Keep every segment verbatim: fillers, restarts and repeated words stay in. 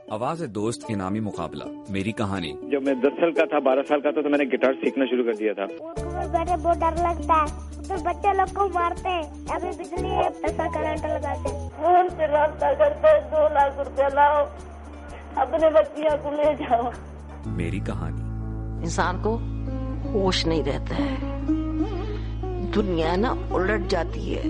آواز دوست انعامی مقابلہ میری کہانی. جب میں دس سال کا تھا بارہ سال کا تھا تو میں نے گٹار سیکھنا شروع کر دیا تھا. بیٹھے بہت ڈر لگتا ہے تو بچے لوگ کو مارتے ہیں. ابھی بجلی ہے ایسا کرنٹ لگاتے ہیں. فون سے رابطہ کرتے دو لاکھ روپیہ لاؤ اپنے بچیاں کو لے جاؤ. میری کہانی. انسان کو ہوش نہیں رہتا ہے, دنیا نا الٹ جاتی ہے.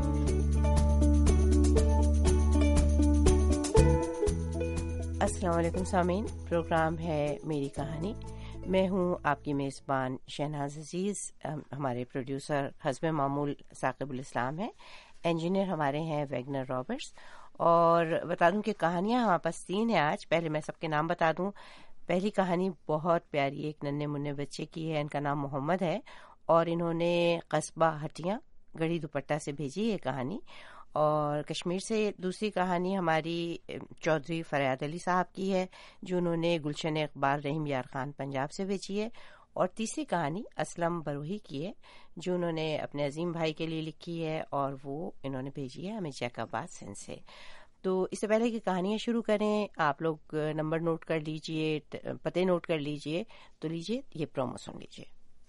السلام علیکم سامعین, پروگرام ہے میری کہانی. میں ہوں آپ کی میزبان شہناز عزیز. ہمارے پروڈیوسر حسب معمول ثاقب الاسلام ہیں, انجینئر ہمارے ہیں ویگنر رابرٹس. اور بتا دوں کہ کہانیاں ہمارے پاس تین ہیں آج. پہلے میں سب کے نام بتا دوں. پہلی کہانی بہت پیاری ایک ننھے منھے بچے کی ہے, ان کا نام محمد ہے اور انہوں نے قصبہ ہٹیاں گڑھی دوپٹہ سے بھیجی یہ کہانی. اور کشمیر سے دوسری کہانی ہماری چودھری فریاد علی صاحب کی ہے جو انہوں نے گلشن اقبال رحیم یار خان پنجاب سے بھیجی ہے. اور تیسری کہانی اسلم بروہی کی ہے جو انہوں نے اپنے عظیم بھائی کے لیے لکھی ہے اور وہ انہوں نے بھیجی ہے ہمیں جیک آباد سندھ سے. تو اس سے پہلے کہ کہانیاں شروع کریں آپ لوگ نمبر نوٹ کر لیجئے, پتے نوٹ کر لیجئے. تو لیجئے یہ پرومو سن لیجئے.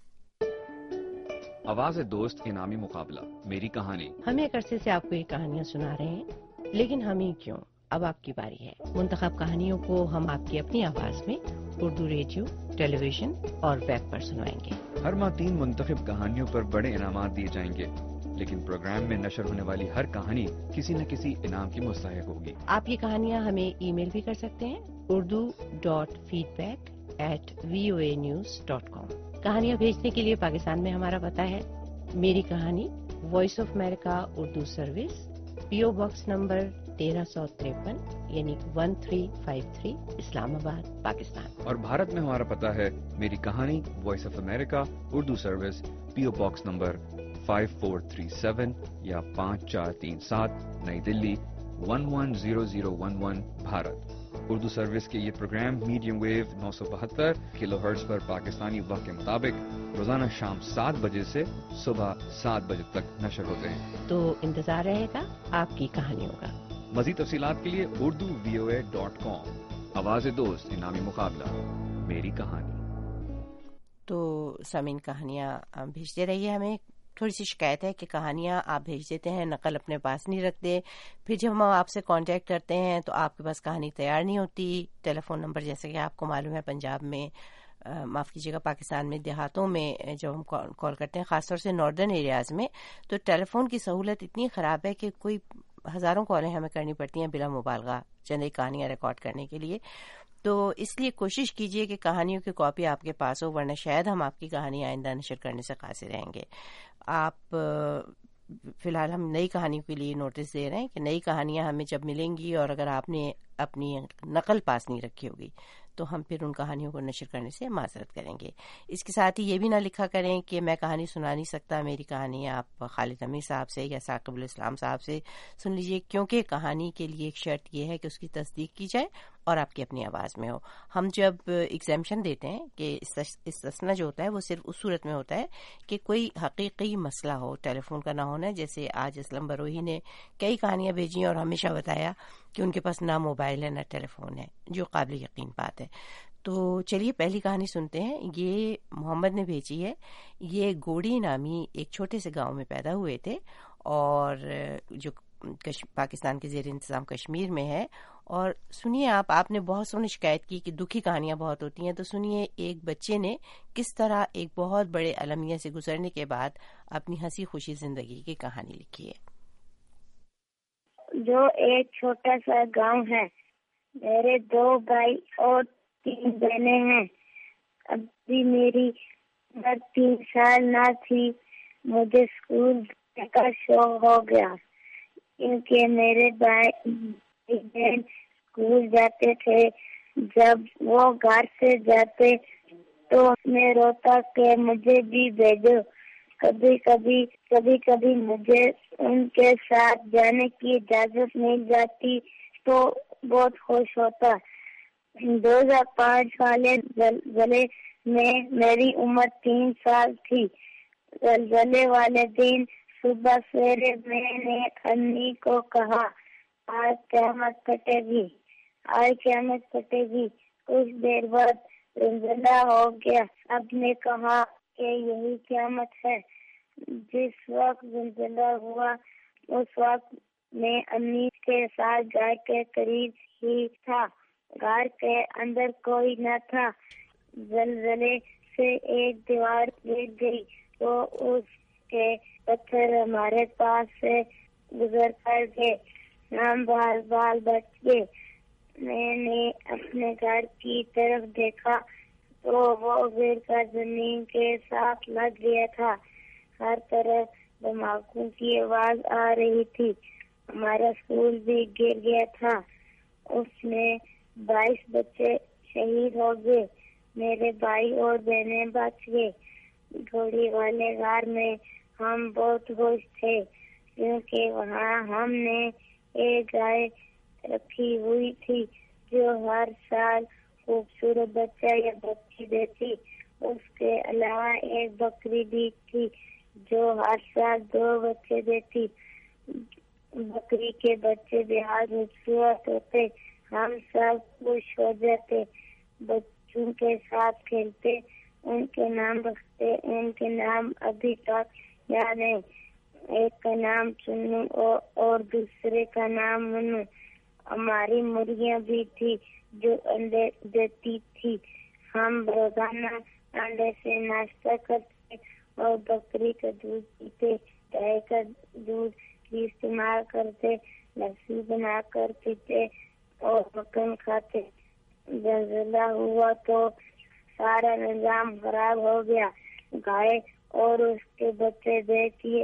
آواز دوست انعامی مقابلہ میری کہانی. ہم ایک عرصے سے آپ کو یہ کہانیاں سنا رہے ہیں, لیکن ہم ہی کیوں, اب آپ کی باری ہے. منتخب کہانیوں کو ہم آپ کی اپنی آواز میں اردو ریڈیو, ٹیلی ویژن اور ویب پر سنوائیں گے. ہر ماہ تین منتخب کہانیوں پر بڑے انعامات دیے جائیں گے, لیکن پروگرام میں نشر ہونے والی ہر کہانی کسی نہ کسی انعام کی مستحق ہوگی. آپ یہ کہانیاں ہمیں ای میل بھی کر سکتے ہیں Urdu dot feedback at V O A news dot com. کہانیاں بھیجنے کے لیے پاکستان میں ہمارا پتہ ہے میری کہانی, Voice of America Urdu service, P O box number تیرہ سو تریپن یعنی one three five three, Islamabad, Pakistan. اور بھارت میں ہمارا پتہ ہے میری کہانی, Voice of America Urdu service, P O box number five four three seven یا پانچ چار تین سات, نئی Delhi one one zero zero one one, Bharat. Urdu service کے یہ پروگرام میڈیم ویو نو سو بہتر کلو ہرٹز پر پاکستانی وقت کے مطابق روزانہ شام سات بجے سے صبح سات بجے تک نشر ہوتے ہیں. تو انتظار رہے گا آپ کی کہانیوں کا. مزید تفصیلات کے لیے اردو وی او اے ڈاٹ کام. آواز دوست انعامی مقابلہ میری کہانی. تو سامعین کہانیاں بھیجتے رہیے. ہمیں تھوڑی سی شکایت ہے کہ کہانیاں آپ بھیج دیتے ہیں, نقل اپنے پاس نہیں رکھتے, پھر جب ہم آپ سے کانٹیکٹ کرتے ہیں تو آپ کے پاس کہانی تیار نہیں ہوتی. ٹیلی فون نمبر جیسے کہ آپ کو معلوم ہے پنجاب میں, معاف کیجیے گا پاکستان میں دیہاتوں میں جب ہم کال کرتے ہیں خاص طور سے ناردرن ایریاز میں, تو ٹیلی فون کی سہولت اتنی خراب ہے کہ کوئی ہزاروں کالیں ہمیں کرنی پڑتی ہیں بلا مبالغہ چند ایک کہانیاں ریکارڈ کرنے کے لیے. تو اس لیے کوشش کیجئے کہ کہانیوں کی کاپی آپ کے پاس ہو, ورنہ شاید ہم آپ کی کہانی آئندہ نشر کرنے سے قاصر رہیں گے. آپ فی الحال ہم نئی کہانیوں کے لیے نوٹس دے رہے ہیں کہ نئی کہانیاں ہمیں جب ملیں گی اور اگر آپ نے اپنی نقل پاس نہیں رکھی ہوگی تو ہم پھر ان کہانیوں کو نشر کرنے سے معذرت کریں گے. اس کے ساتھ ہی یہ بھی نہ لکھا کریں کہ میں کہانی سنا نہیں سکتا, میری کہانی آپ خالد امیر صاحب سے یا ثاقب الاسلام صاحب سے سن لیجئے, کیونکہ کہانی کے لیے ایک شرط یہ ہے کہ اس کی تصدیق کی جائے اور آپ کی اپنی آواز میں ہو. ہم جب ایگزیمشن دیتے ہیں کہ استثنا جو ہوتا ہے وہ صرف اس صورت میں ہوتا ہے کہ کوئی حقیقی مسئلہ ہو, ٹیلی فون کا نہ ہونا. جیسے آج اسلم بروہی نے کئی کہانیاں بھیجی اور ہمیشہ بتایا کہ ان کے پاس نہ موبائل ہے نہ ٹیلی فون ہے, جو قابل یقین بات ہے. تو چلیے پہلی کہانی سنتے ہیں. یہ محمد نے بھیجی ہے. یہ گوڑی نامی ایک چھوٹے سے گاؤں میں پیدا ہوئے تھے اور جو پاکستان کے زیر انتظام کشمیر میں ہے. اور سنیے آپ آپ نے بہت سونی شکایت کی کہ دکھی کہانیاں بہت ہوتی ہیں, تو سنیے ایک بچے نے کس طرح ایک بہت بڑے المیہ سے گزرنے کے بعد اپنی ہنسی خوشی زندگی کی کہانی لکھی ہے. جو ایک چھوٹا سا گاؤں ہے, میرے دو بھائی اور تین بہنیں ہیں. ابھی میری عمر تین سال نہ تھی مجھے اسکول کا شوق ہو گیا, کیونکہ میرے بھائی بہن اسکول جاتے تھے. جب وہ گھر سے جاتے تو میں روتا کہ مجھے بھی بھیجو. کبھی کبھی کبھی کبھی مجھے ان کے ساتھ جانے کی اجازت مل جاتی تو بہت خوش ہوتا. دو ہزار پانچ والے زلزلے میں میری عمر تین سال تھی. زلزلے والے دن صبح سویرے میں نے امی کو کہا آج قیامت پھٹے گی. آج قیامت پھٹے گی۔ کچھ دیر بعد زلزلہ ہو گیا۔ سب نے کہا کہ یہی قیامت ہے۔ جس وقت زلزلہ ہوا اس وقت میں امی کے ساتھ گھر کے قریب ہی تھا۔ گھر کے اندر کوئی نہ تھا۔ زلزلے سے ایک دیوار گر گئی تو اس کے پتھر ہمارے پاس سے گزر کر گئے۔ ہم بال بال بچ گئے۔ میں نے اپنے گھر کی طرف دیکھا تو وہ گر کر زمین کے ساتھ لگ گیا تھا۔ ہر طرف دھماکوں کی آواز آ رہی تھی۔ ہمارا اسکول بھی گر گیا تھا۔ اس میں بائیس بچے شہید ہو گئے۔ میرے بھائی اور بہنیں بچ گئے۔ گھوڑی والے گھر میں ہم بہت خوش تھے کیونکہ وہاں ہم نے ایک گائے رکھی ہوئی تھی جو ہر سال خوبصورت بچہ یا بچی دیتی۔ اس کے علاوہ ایک بکری بھی تھی جو ہر سال دو بچے دیتی۔ بکری کے بچے بہت خوبصورت ہوتے۔ ہم سب خوش ہو جاتے، بچوں کے ساتھ کھیلتے، ان کے نام رکھتے۔ ان کے نام ابھی تک یاد ہے۔ ایک کا نام چنو اور دوسرے کا نام منو۔ ہماری مرغیاں بھی تھی جو انڈے دیتی تھی۔ ہم روزانہ انڈے سے ناشتہ کرتے اور بکری کا دودھ پیتے، گائے کا دودھ بھی استعمال کرتے، لسی بنا کر پیتے اور مکھن کھاتے۔ زلزلہ ہوا تو سارا نظام خراب ہو گیا۔ گائے اور اس کے بچے دیکھیے۔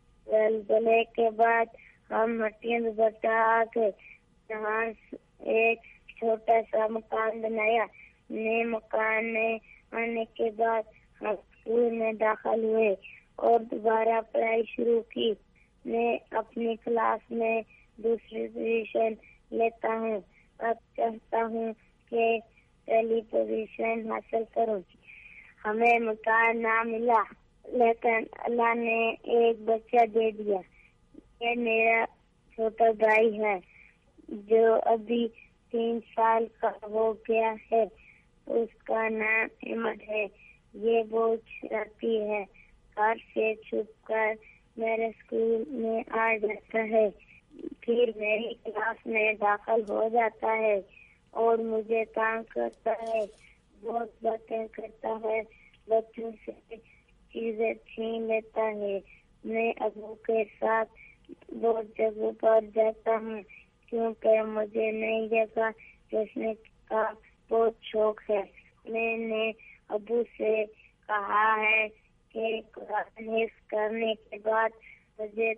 زلزلے کے بعد ہم مٹیاں دوبارہ آ گئے، جہاں ایک چھوٹا سا مکان بنایا۔ نئے مکان میں آنے کے بعد ہم اسکول میں داخل ہوئے اور دوبارہ پڑھائی شروع کی۔ میں اپنی کلاس میں دوسری پوزیشن لیتا ہوں۔ اب چاہتا ہوں کہ پہلی پوزیشن حاصل کروں۔ ہمیں مکان نہ ملا لیکن اللہ نے ایک بچہ دے دیا۔ یہ میرا چھوٹا بھائی ہے جو ابھی تین سال کا ہو گیا ہے۔ اس کا نام احمد ہے۔ یہ بہت شرارتی ہے۔ گھر سے چھپ کر میرے اسکول میں آ جاتا ہے، پھر میری کلاس میں داخل ہو جاتا ہے اور مجھے تانگ کرتا ہے، بہت باتیں کرتا ہے، بچوں سے چیزیں چھین لیتا ہے۔ میں ابو کے ساتھ بہت جگہوں پر جاتا ہوں کیونکہ مجھے نئی جگہ دیکھنے کا بہت شوق ہے۔ میں نے ابو سے کہا ہے کہ قرآن حفظ کرنے کے بعد مجھے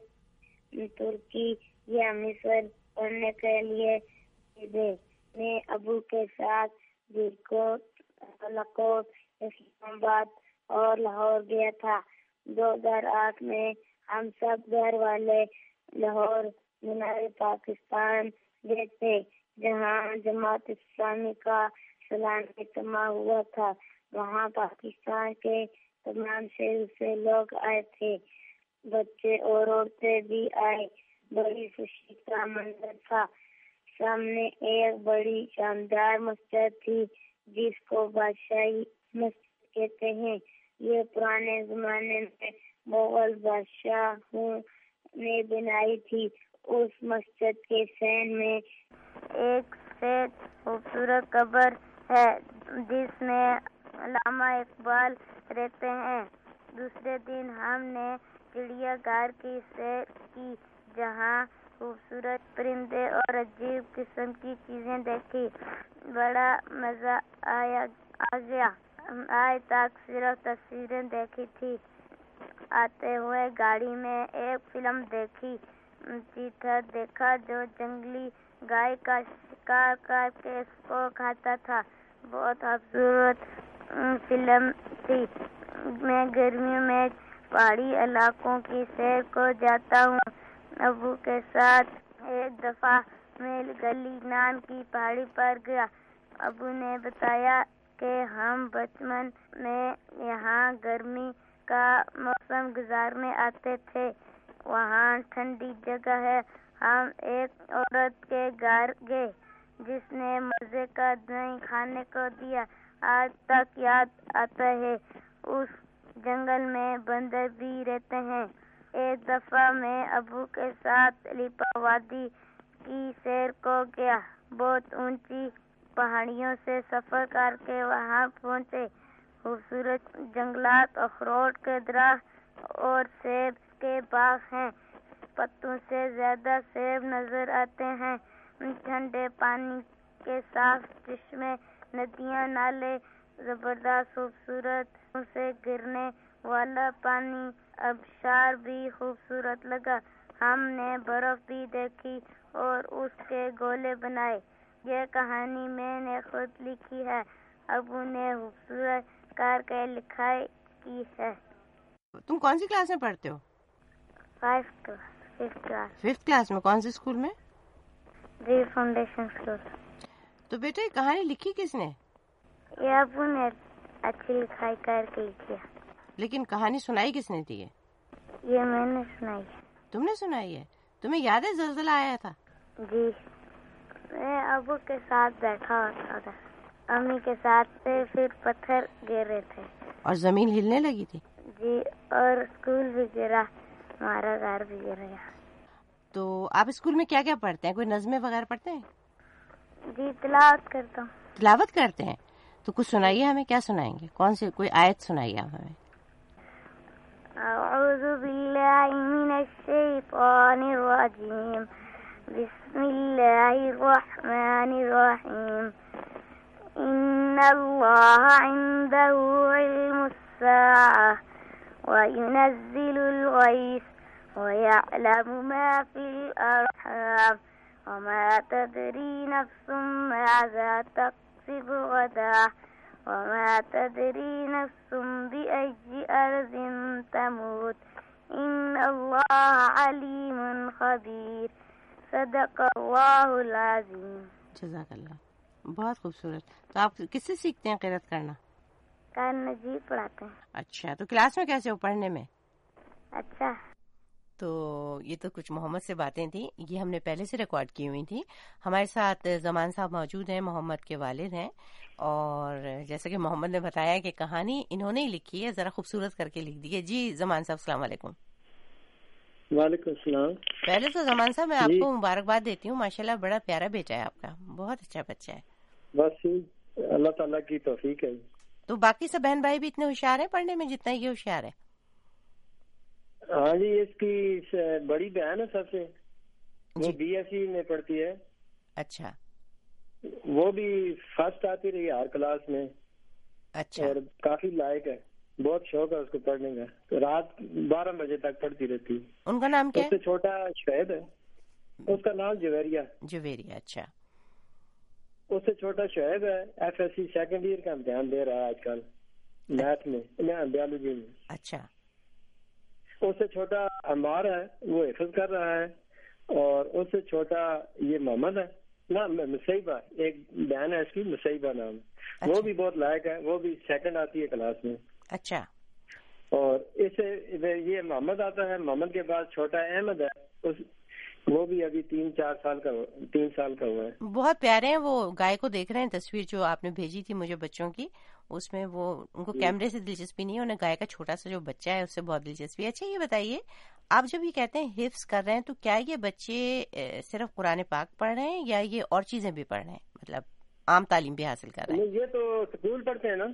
ترکی یا مصر پڑھنے کے لیے دے۔ میں ابو کے ساتھ بیرکوٹ، بالاکوٹ، اسلام آباد اور لاہور گیا تھا۔ دو ہزار آٹھ میں ہم سب گھر والے لاہور مینار پاکستان گئے تھے جہاں جماعت اسلامی کا سالانہ اجتماع ہوا تھا۔ وہاں پاکستان کے تمام شہر سے لوگ آئے تھے، بچے اور عورتیں بھی آئے۔ بڑی خوشی کا منظر تھا۔ سامنے ایک بڑی شاندار مسجد تھی جس کو بادشاہی مسجد کہتے ہیں۔ یہ پرانے زمانے میں مغل بادشاہوں نے بنائی تھی۔ اس مسجد کے سین میں ایک سفید خوبصورت قبر ہے جس میں علامہ اقبال رہتے ہیں۔ دوسرے دن ہم نے چڑیا گھر کی سیر کی جہاں خوبصورت پرندے اور عجیب قسم کی چیزیں دیکھی۔ بڑا مزہ آیا آ گیا۔ آج تک صرف تصویریں دیکھی تھی۔ آتے ہوئے گاڑی میں ایک فلم دیکھی، چیتا دیکھا جو جنگلی گائے کا شکار کر کے اس کو کھاتا تھا۔ بہت خوبصورت فلم تھی۔ میں گرمیوں میں پہاڑی علاقوں کی سیر کو جاتا ہوں ابو کے ساتھ۔ ایک دفعہ میں گلی نام کی پہاڑی پر گیا۔ ابو نے بتایا کہ ہم بچپن میں یہاں گرمی کا موسم گزارنے آتے تھے۔ وہاں ٹھنڈی جگہ ہے۔ ہم ایک عورت کے گھر گئے جس نے مزے کا دہی کھانے کو دیا آج تک یاد آتا ہے. اس جنگل میں بندر بھی رہتے ہیں. ایک دفعہ میں ابو کے ساتھ لیپا وادی کی سیر کو گیا. بہت اونچی پہاڑیوں سے سفر کر کے وہاں پہنچے. خوبصورت جنگلات، اخروٹ کے درخت اور سیب کے باغ ہیں. پتوں سے زیادہ سیب نظر آتے ہیں. ٹھنڈے پانی کے صاف چشمے، ندیاں، نالے، زبردست خوبصورت سے گرنے والا پانی. آبشار بھی خوبصورت لگا. ہم نے برف بھی دیکھی اور اس کے گولے بنائے. یہ کہانی میں نے خود لکھی ہے. ابو نے خوبصورت کر کے لکھائی کی ہے. تم کون سی کلاس میں پڑھتے ہو؟ Five class fifth class fifth class میں. کون سے اسکول میں؟ جی فاؤنڈیشن اسکول. تو بیٹا یہ کہانی لکھی کس نے؟ یہ ابو نے اچھی لکھائی کر کے لکھی ہے. لیکن کہانی سنائی کس نے تھی؟ یہ میں نے سنائی ہے. تم نے سنائی ہے؟ تمہیں یاد ہے زلزلہ آیا تھا؟ جی میں ابو کے ساتھ بیٹھا ہوتا تھا. امی کے ساتھ تھے. پھر پتھر گر رہے تھے اور زمین ہلنے لگی تھی. جی اور اسکول بھی گرا. ہمارا گھر بھی گر گیا. تو آپ اسکول میں کیا کیا پڑھتے ہیں؟ کوئی نظمیں وغیرہ پڑھتے ہیں؟ جی تلاوت کرتا ہوں. تلاوت کرتے ہیں؟ تو کچھ سنائیے ہمیں. کیا سنائیں گے؟ کون سی کوئی آیت سنائیے آپ ہمیں. اعوذ باللہ من الشیطان الرجیم. بسم اللہ الرحمن الرحیم. ان اللہ عنده علم الساعة وينزل الغيث ويعلم ما في الأرحام وما تدري نفس ماذا تكسب غدا وما تدري نفس بأي أرض تموت إن الله عليم خبير. صدق اللہ العظیم. جزاک اللہ. بہت خوبصورت. تو آپ کس سے سیکھتے ہیں قرأت کرنا؟ کان جی پڑھاتے ہیں. اچھا. تو کلاس میں کیسے ہو پڑھنے میں؟ اچھا. تو یہ تو کچھ محمد سے باتیں تھیں. یہ ہم نے پہلے سے ریکارڈ کی ہوئی تھی. ہمارے ساتھ زمان صاحب موجود ہیں، محمد کے والد ہیں. اور جیسے کہ محمد نے بتایا کہ کہانی انہوں نے ہی لکھی ہے، ذرا خوبصورت کر کے لکھ دی ہے. جی زمان صاحب السلام علیکم. وعلیکم السلام. پہلے تو زمان صاحب میں آپ کو مبارکباد دیتی ہوں. ماشاءاللہ بڑا پیارا بیٹا ہے آپ کا. بہت اچھا بچہ ہے. بس اللہ تعالیٰ کی توفیق ہے. تو باقی سب بہن بھائی بھی اتنے ہوشیار ہیں پڑھنے میں جتنا یہ ہوشیار ہے؟ ہاں جی. اس کی بڑی بہن ہے سب سے، وہ بی ایس سی میں پڑھتی ہے. اچھا. وہ بھی فرسٹ آتی رہی ہر کلاس میں. اچھا. اور کافی لائق ہے. بہت شوق ہے اس کو پڑھنے کا. رات بارہ بجے تک پڑھتی رہتی. ان کا نام کیا ہے؟ اس سے چھوٹا شہید ہے. اس کا نام جویریہ. جویریہ. اچھا. اس سے چھوٹا شعیب ہے. F S C second year کا امتحان دے رہا ہے آج کل میتھ میں، بیولوجی میں. اچھا. اس سے چھوٹا عمار ہے، وہ حفظ کر رہا ہے. اور اس سے چھوٹا یہ محمد ہے نا، مصیبہ ایک بہن ہے اس کی، مصیبہ نام. وہ بھی بہت لائق ہے. وہ بھی سیکنڈ آتی ہے کلاس میں. اچھا. اور اس سے یہ محمد آتا ہے. محمد کے بعد چھوٹا احمد ہے، اس وہ بھی ابھی تین چار سال کا تین سال کا ہوا ہے. بہت پیارے ہیں. وہ گائے کو دیکھ رہے ہیں. تصویر جو آپ نے بھیجی تھی مجھے بچوں کی، اس میں وہ ان کو کیمرے سے دلچسپی نہیں ہے، انہیں گائے کا چھوٹا سا جو بچہ ہے اس سے بہت دلچسپی ہے. اچھا یہ بتائیے، آپ جب یہ کہتے ہیں حفظ کر رہے ہیں تو کیا یہ بچے صرف قرآن پاک پڑھ رہے ہیں یا یہ اور چیزیں بھی پڑھ رہے ہیں، مطلب عام تعلیم بھی حاصل کر رہے ہیں؟ یہ تو اسکول پڑھتے ہیں نا.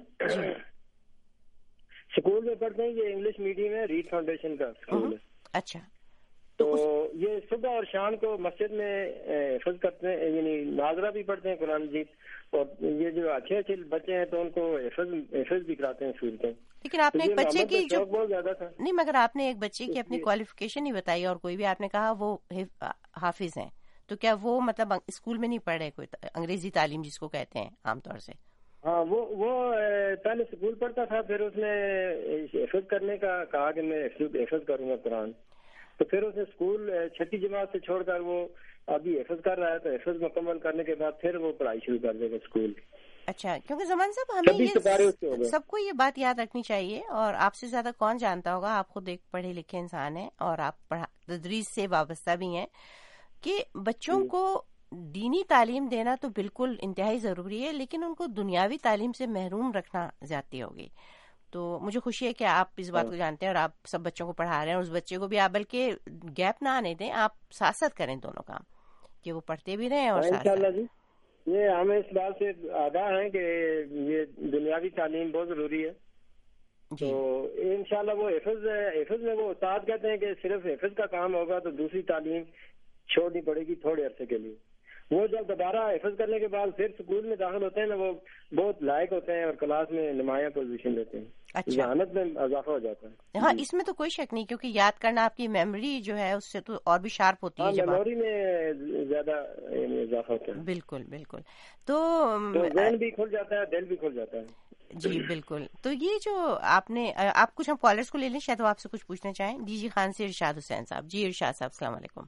اسکول میں پڑھتے ہیں. یہ انگلش میڈیم ہے، ریڈ فاؤنڈیشن کا اسکول ہے. اچھا. تو یہ صبح اور شام کو مسجد میں حفظ کرتے ہیں، یعنی ناظرہ بھی پڑھتے ہیں قرآن مجید. اور یہ جو اچھے اچھے بچے ہیں تو ان کو حفظ حفظ بھی کراتے ہیں اسکول کے. لیکن آپ نے ایک بچے کی جو بہت زیادہ تھا نہیں، مگر آپ نے ایک بچے کی اپنی کوالیفیکیشن ہی بتائی اور کوئی بھی آپ نے کہا وہ حافظ ہیں، تو کیا وہ مطلب اسکول میں نہیں پڑھ رہے کوئی انگریزی تعلیم جس کو کہتے ہیں عام طور سے؟ ہاں وہ وہ پہلے اسکول پڑھتا تھا، پھر اس نے حفظ کرنے کا کہا کہ میں حفظ کروں گا قرآن. تو پھر اس نے اسکول چھٹی جماعت سے چھوڑ کر وہ ابھی حفظ کر رہا ہے. تو حفظ مکمل کرنے کے بعد پھر وہ پڑھائی شروع کر دے گا اسکول. اچھا. کیونکہ زمان صاحب ہمیں یہ سب کو یہ بات یاد رکھنی چاہیے، اور آپ سے زیادہ کون جانتا ہوگا، آپ خود ایک پڑھے لکھے انسان ہیں اور آپ تدریس سے وابستہ بھی ہیں، کہ بچوں کو دینی تعلیم دینا تو بالکل انتہائی ضروری ہے، لیکن ان کو دنیاوی تعلیم سے محروم رکھنا زیادتی ہوگی. تو مجھے خوشی ہے کہ آپ اس بات کو جانتے ہیں اور آپ سب بچوں کو پڑھا رہے ہیں، اور اس بچے کو بھی آپ بلکہ گیپ نہ آنے دیں، آپ ساتھ ساتھ کریں دونوں کام کہ وہ پڑھتے بھی رہیں اور ساتھ ساتھ. جی یہ ہمیں اس بات سے آگاہ ہیں کہ یہ دنیاوی تعلیم بہت ضروری ہے. تو انشاءاللہ وہ حفظ حفظ میں وہ استاد کہتے ہیں کہ صرف حفظ کا کام ہوگا تو دوسری تعلیم چھوڑنی پڑے گی تھوڑے عرصے کے لیے. وہ جب دوبارہ حفظ کرنے کے بعد پھر اسکول میں داخل ہوتے ہیں نا، وہ بہت لائق ہوتے ہیں اور کلاس میں نمایاں پوزیشن لیتے ہیں. ذہانت میں اضافہ ہو جاتا ہے. ہاں اس میں تو کوئی شک نہیں، کیونکہ یاد کرنا آپ کی میموری جو ہے اس سے تو اور بھی شارپ ہوتی ہے. میموری میں زیادہ اضافہ ہوتا ہے. بالکل بالکل. تو ذہن بھی کھل جاتا ہے، دل بھی کھل جاتا ہے. جی بالکل. تو یہ جو آپ نے آپ کچھ ہم کالرس کو لے لیں، شاید وہ آپ سے کچھ پوچھنا چاہیں. ڈی جی خان سے ارشاد حسین صاحب. جی ارشاد صاحب السلام علیکم.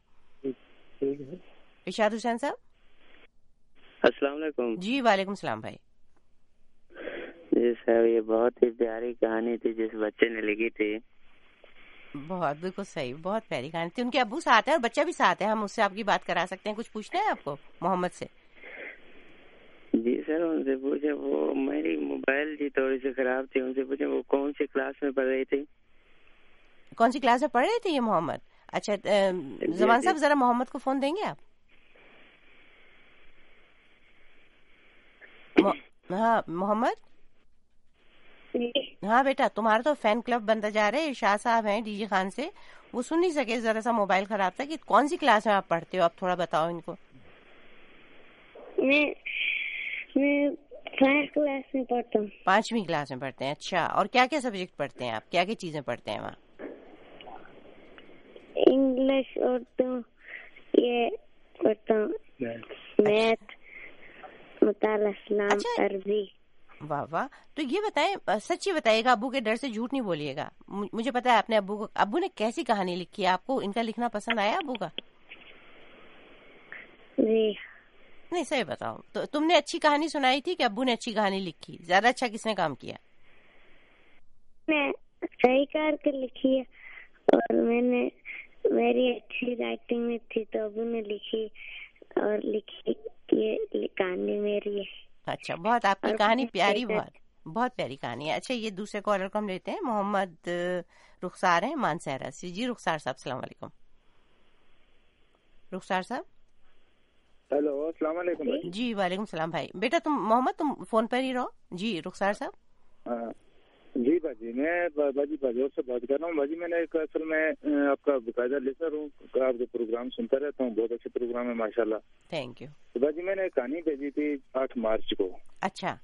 ارشاد حسین صاحب السلام علیکم. جی وعلیکم السلام بھائی. جی صاحب یہ بہت ہی پیاری کہانی تھی جس بچے نے لکھی تھی. بہت بالکل صحیح، بہت پیاری کہانی تھی. ان کے ابو ساتھ ہیں اور بچہ بھی ساتھ ہے، ہم اس سے آپ کی بات کرا سکتے ہیں. کچھ پوچھنا ہے آپ کو محمد سے؟ جی سر ان سے پوچھے، وہ میری موبائل جی تھوڑی سی خراب تھی، ان سے پوچھے وہ کون سی کلاس میں پڑھ رہی تھی. کون سی کلاس میں پڑھ رہی تھی یہ محمد؟ اچھا زمان صاحب ذرا محمد کو فون دیں گے آپ؟ ہاں محمد. ہاں بیٹا تمہارا تو فین کلب بنتا جا رہا ہے. ارشاد صاحب ہیں ڈی جی خان سے، وہ سن نہیں سکے، ذرا سا موبائل خراب تھا. کہ کون سی کلاس میں آپ پڑھتے ہو؟ آپ تھوڑا بتاؤ ان کو. میں میں فرسٹ کلاس میں پڑھتا ہوں. پانچویں کلاس میں پڑھتے ہیں. اچھا اور کیا کیا سبجیکٹ پڑھتے ہیں آپ؟ کیا کیا چیزیں پڑھتے ہیں وہاں؟ انگلش، اردو، یہ پڑھتا ہوں، میتھ، مطالعہ اسلام، عربی. واہ واہ. تو یہ بتائیں، سچی بتائیے گا، ابو کے ڈر سے جھوٹ نہیں بولیے گا. مجھے پتا ہے آپ نے ابو کو، ابو نے کیسی کہانی لکھی ہے؟ آپ کو ان کا لکھنا پسند آیا ابو کا؟ جی نہیں صحیح بتاؤ. تو تم نے اچھی کہانی سنائی تھی کہ ابو نے اچھی کہانی لکھی؟ زیادہ اچھا کس نے کام کیا؟ میں صحیح کر کے لکھی ہے، اور میں نے میری اچھی رائٹنگ میں تھی تو ابو نے لکھی اور لکھی. یہ کہانی میری ہے. اچھا بہت آپ کی کہانی پیاری، بہت بہت پیاری کہانی ہے. اچھا یہ دوسرے کالر کو ہم لیتے ہیں. محمد رخسار ہیں مانسہرہ سے. جی رخسار صاحب السلام علیکم. رخسار صاحب ہیلو السلام علیکم. جی وعلیکم السلام بھائی. بیٹا تم محمد تم فون پر ہی رہو. جی رخسار صاحب. جی باجی میں باجی باجور سے بات کر رہا ہوں. باجی میں نے ایک اصل میں آپ کا باقاعدہ لسنر ہوں، آپ کے پروگرام سنتا رہتا ہوں، بہت اچھے پروگرام ہے ماشاء اللہ. Thank you. تو باجی میں نے ایک کہانی بھیجی تھی آٹھ مارچ کو. اچھا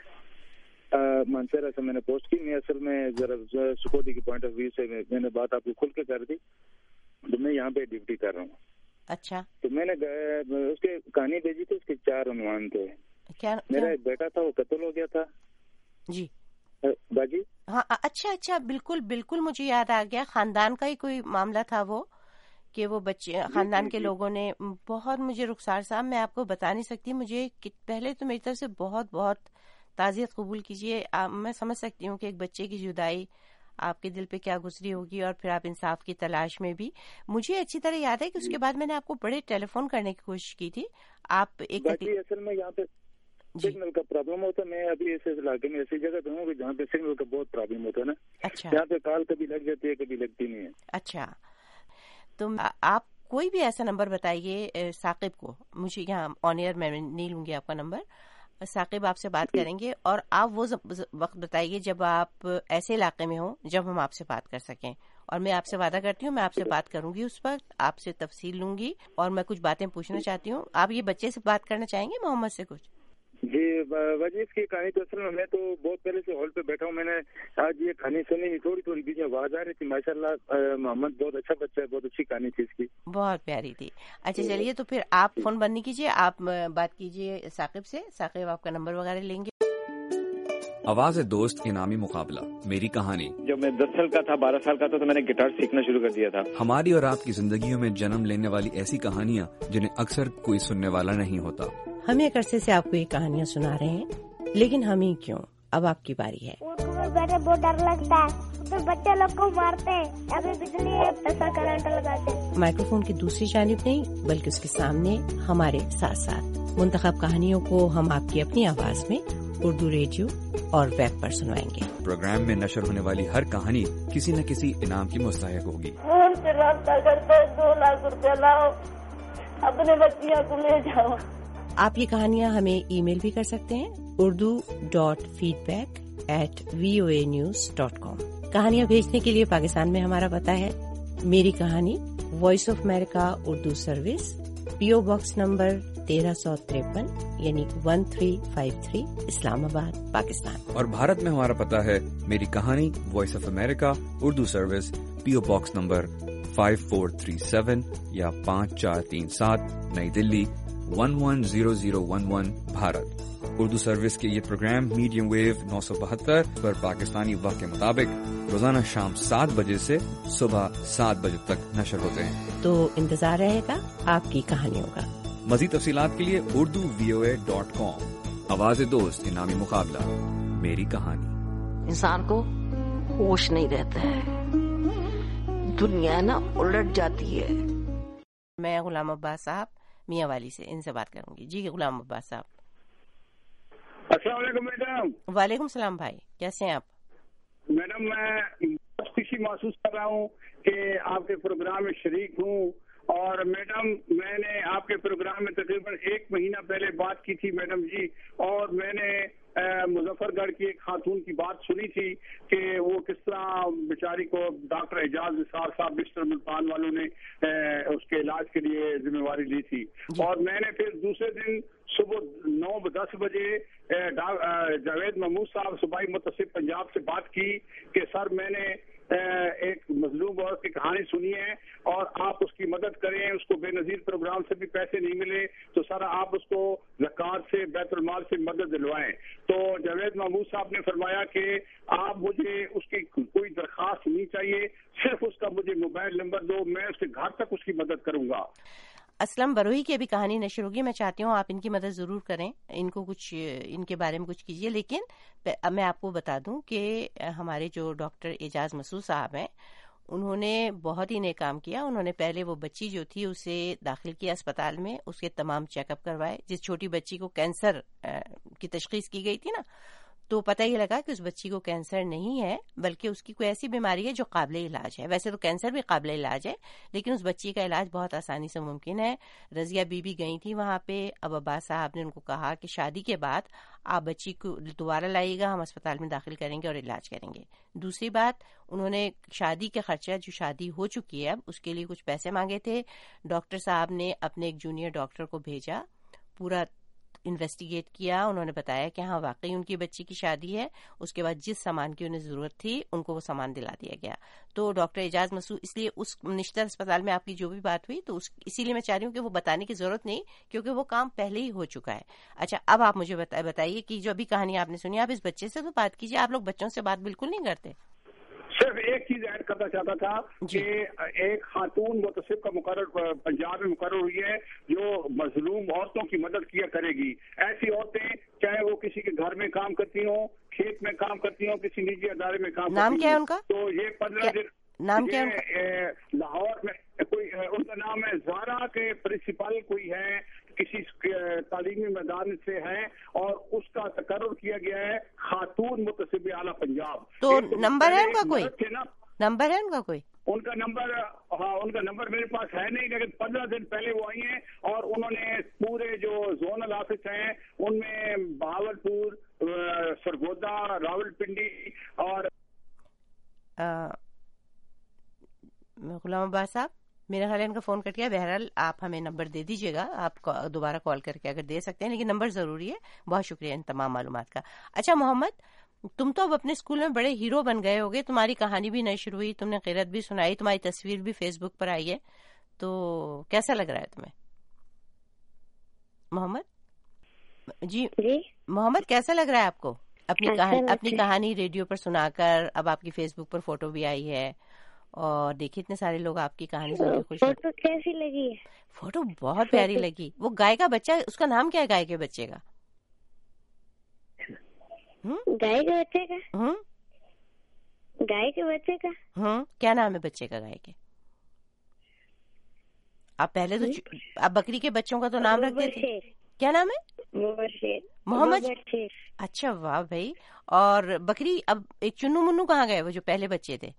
مانسہرہ سے میں نے پوسٹ کی. میں اصل میں ذرا سکوٹی کے پوائنٹ آف ویو سے میں نے بات آپ کو کھل کے کر دی. تو میں یہاں پہ ڈیوٹی کر رہا ہوں. اچھا تو میں نے اس کے کہانی بھیجی تھی، اس کے چار عنوان تھے. کیا؟ میرا ایک بیٹا تھا وہ قتل ہو گیا تھا. جی باجی ہاں اچھا اچھا بالکل بالکل مجھے یاد آ گیا. خاندان کا ہی کوئی معاملہ تھا وہ، کہ وہ بچے خاندان کے لوگوں نے بہت، مجھے رخسار صاحب میں آپ کو بتا نہیں سکتی، مجھے پہلے تو میری طرف سے بہت بہت تعزیت قبول کیجیے. میں سمجھ سکتی ہوں کہ ایک بچے کی جدائی آپ کے دل پہ کیا گزری ہوگی، اور پھر آپ انصاف کی تلاش میں بھی. مجھے اچھی طرح یاد ہے کہ اس کے بعد میں نے آپ کو بڑے ٹیلی فون کرنے کی کوشش کی تھی. آپ ایک اصل میں یہاں پہ سگنل کا پرابلم ہوتا ہے. میں ابھی ایسے علاقے میں ایسی جگہ پہ ہوں جہاں پہ سگنل کا بہت پرابلم ہوتا ہے نا. اچھا یہاں پہ کال کبھی لگ جاتی ہے کبھی لگتی نہیں ہے. اچھا تو آپ کوئی بھی ایسا نمبر بتائیے ثاقب کو. مجھے یہاں آن ایئر میں نہیں لوں گی آپ کا نمبر. ثاقب آپ سے بات کریں گے، اور آپ وہ وقت بتائیے جب آپ ایسے علاقے میں ہوں جب ہم آپ سے بات کر سکیں. اور میں آپ سے وعدہ کرتی ہوں میں آپ سے بات کروں گی اس وقت، آپ سے تفصیل لوں گی، اور میں کچھ باتیں پوچھنا چاہتی ہوں. آپ یہ بچے سے بات کرنا چاہیں گے محمد سے کچھ؟ جی باجی اس کی کہانی تو اصل میں میں تو بہت پہلے سے ہال پہ بیٹھا ہوں. میں نے آج یہ کہانی سنی، تھوڑی تھوڑی بیچ میں آواز آ رہی تھی. ماشاء اللہ محمد بہت اچھا بچہ ہے، بہت اچھی کہانی تھی اس کی، بہت پیاری تھی. اچھا چلیے تو پھر آپ فون بند نہیں کیجیے، آپ بات کیجیے ثاقب سے. ثاقب آپ کا نمبر وغیرہ لیں گے. آواز دوست انعامی مقابلہ میری کہانی. جب میں دس سال کا تھا، بارہ سال کا تھا، تو میں نے گٹار سیکھنا شروع کر دیا تھا. ہماری اور آپ کی زندگیوں میں جنم لینے والی ایسی کہانیاں جنہیں اکثر کوئی سننے والا نہیں ہوتا. ہم ایک عرصے سے آپ کو یہ کہانیاں سنا رہے ہیں، لیکن ہم ہی کیوں، اب آپ کی باری ہے. بہت ڈر لگتا ہے. तो बच्चे लोग को मारते हैं, अभी बिजली है ऐसा करंट लगाते हैं। माइक्रोफोन की दूसरी जानिब नहीं बल्कि उसके सामने हमारे साथ साथ मुंतखब कहानियों को हम आपकी अपनी आवाज में उर्दू रेडियो और वेब पर सुनवाएंगे। प्रोग्राम में नशर होने वाली हर कहानी किसी न किसी इनाम की मुस्तहिक होगी। फोन से रास्ता करते दो लाख रुपया लाओ, अपने बच्चियों को ले जाओ। आप ये कहानियाँ हमें ईमेल भी कर सकते हैं Urdu dot feedback at V O A news dot com. कहानियाँ भेजने के लिए पाकिस्तान में हमारा पता है Meri Kahani, Voice of America Urdu service, PO box number तेरह सौ तिरपन यानी one three five three Islamabad Pakistan. और भारत में हमारा पता है Meri Kahani, Voice of America Urdu service, PO box number five four three seven या पाँच चार तीन सात Nai Delhi one one zero zero one one Bharat. Urdu service के ये प्रोग्राम मीडियम वेव नौ सौ बहत्तर पर पाकिस्तानी वक्त के मुताबिक रोजाना शाम सात बजे से सुबह सात बजे तक नशर होते हैं। तो इंतजार रहेगा आपकी कहानियों का। मजीद तफसीलात के लिए Urdu V O A dot com. आवाज़ दोस्त इनामी मुकाबला मेरी कहानी। इंसान को होश नहीं रहता है, दुनिया ना उलट जाती है। मैं गुलाम अब्बास साहब मियाँ वाली से इनसे बात करूंगी। जी गुलाम अब्बास साहब। अस्सलाम वालेकुम मैडम। वालेकुम सलाम भाई, कैसे हैं आप? मैडम मैं बहुत खुशी महसूस कर रहा हूँ कि आपके प्रोग्राम में शरीक हूँ। और मैडम मैंने आपके प्रोग्राम में तकरीबन एक महीना पहले बात की थी मैडम जी, और मैंने मुजफ्फरगढ़ की एक खातून की बात सुनी थी कि वो किस तरह बेचारी को डॉक्टर एजाज निसार साहब बिस्तर मुल्तान वालों ने ए, उसके इलाज के लिए जिम्मेवारी ली थी। और मैंने फिर दूसरे दिन सुबह नौ दस बजे जावेद महमूद साहब सूबाई मुतसिब पंजाब से बात की कि सर मैंने एक मजलूम औरत की कहानी सुनी है और आप उसकी मदद करें, उसको बेनजीर प्रोग्राम से भी पैसे नहीं मिले तो सर आप उसको ज़कात से बैतुल माल से मदद दिलवाएं। तो जावेद महमूद साहब ने फरमाया कि आप मुझे उसकी कोई दरखास्त नहीं चाहिए, सिर्फ उसका मुझे मोबाइल नंबर दो, मैं उसके घर तक उसकी मदद करूंगा। असलम बरोही की अभी कहानी नशर होगी, मैं चाहती हूँ आप इनकी मदद ज़रूर करें, इनको कुछ इनके बारे में कुछ कीजिए। लेकिन अब मैं आपको बता दूं कि हमारे जो डॉक्टर एजाज मसूद साहब हैं उन्होंने बहुत ही नेक काम किया। उन्होंने पहले वो बच्ची जो थी उसे दाखिल किया अस्पताल में, उसके तमाम चेकअप करवाए। जिस छोटी बच्ची को कैंसर की तशखीस की गई थी ना, तो पता ही लगा कि उस बच्ची को कैंसर नहीं है बल्कि उसकी कोई ऐसी बीमारी है जो काबिल इलाज है। वैसे तो कैंसर भी काबिल इलाज है लेकिन उस बच्ची का इलाज बहुत आसानी से मुमकिन है। रजिया बीबी गई थी वहां पे। अब अब्बास साहब ने उनको कहा कि शादी के बाद आप बच्ची को दोबारा लाइएगा, हम अस्पताल में दाखिल करेंगे और इलाज करेंगे। दूसरी बात, उन्होंने शादी के खर्चा जो शादी हो चुकी है अब उसके लिए कुछ पैसे मांगे थे। डॉक्टर साहब ने अपने एक जूनियर डॉक्टर को भेजा, पूरा इन्वेस्टिगेट किया। उन्होंने बताया कि हाँ वाकई उनकी बच्ची की शादी है। उसके बाद जिस सामान की उन्हें जरूरत थी उनको वो सामान दिला दिया गया। तो डॉक्टर एजाज मसूद, इसलिए उस निश्चित अस्पताल में आपकी जो भी बात हुई तो उस इसीलिए मैं चाह रही हूँ कि वो बताने की जरूरत नहीं, क्योंकि वो काम पहले ही हो चुका है। अच्छा, अब आप मुझे बता, बताइए कि जो अभी कहानी आपने सुनी, आप इस बच्चे से तो बात कीजिए। आप लोग बच्चों से बात बिल्कुल नहीं करते। सिर्फ एक चीज ऐड करना चाहता था कि एक खातून मुतसिब का मुकर्रर पंजाब में मुकर्रर हुई है जो मजलूम औरतों की मदद किया करेगी। ऐसी औरतें चाहे वो किसी के घर में काम करती हो, खेत में काम करती हो, किसी निजी अदारे में काम नाम करती क्या है उनका? तो ये पंद्रह दिन नाम क्या है? लाहौर में कोई उनका नाम है ज़ारा के प्रिंसिपल कोई है, किसी तालीमी मैदान से है और उसका तकर्रुर किया गया है खातून मुतसिब आला पंजाब। तो नंबर है उनका कोई? नंबर है उनका कोई? उनका नंबर, हाँ उनका नंबर मेरे पास है नहीं, लेकिन पंद्रह दिन पहले वो आई हैं और उन्होंने पूरे जो जोनल ऑफिस हैं उनमें बहावलपुर, सरगोदा, रावलपिंडी और गुलाम अब्बास साहब, मेरा ख्याल है इनका फोन कट गया। बहरहाल आप हमें नंबर दे दीजिएगा, आप दोबारा कॉल करके अगर दे सकते हैं, लेकिन नंबर जरूरी है। बहुत शुक्रिया इन तमाम मालूमात का। अच्छा मोहम्मद, तुम तो अब अपने स्कूल में बड़े हीरो बन गए होगे, तुम्हारी कहानी भी नशर हुई, तुमने क़िरात भी सुनाई, तुम्हारी तस्वीर भी फेसबुक पर आई है, तो कैसा लग रहा है तुम्हें मोहम्मद? जी मोहम्मद, कैसा लग रहा है आपको अपनी कहानी अपनी कहानी रेडियो पर सुनाकर? अब आपकी फेसबुक पर फोटो भी आई है और देखिए इतने सारे लोग आपकी कहानी सुन के खुश। फोटो कैसी लगी? फोटो बहुत प्यारी लगी। वो गाय का बच्चा, उसका नाम क्या है गाय के बच्चे का? गाय के बच्चे का हम्म گائے کے بچے کا؟ ہوں کیا نام ہے بچے کا گائے کے؟ آپ پہلے تو آپ بکری کے بچوں کا تو نام رکھتے تھے. کیا نام ہے؟ محمد. اچھا واہ بھائی. اور بکری اب ایک چنو منو کہاں گئے وہ جو پہلے بچے تھے؟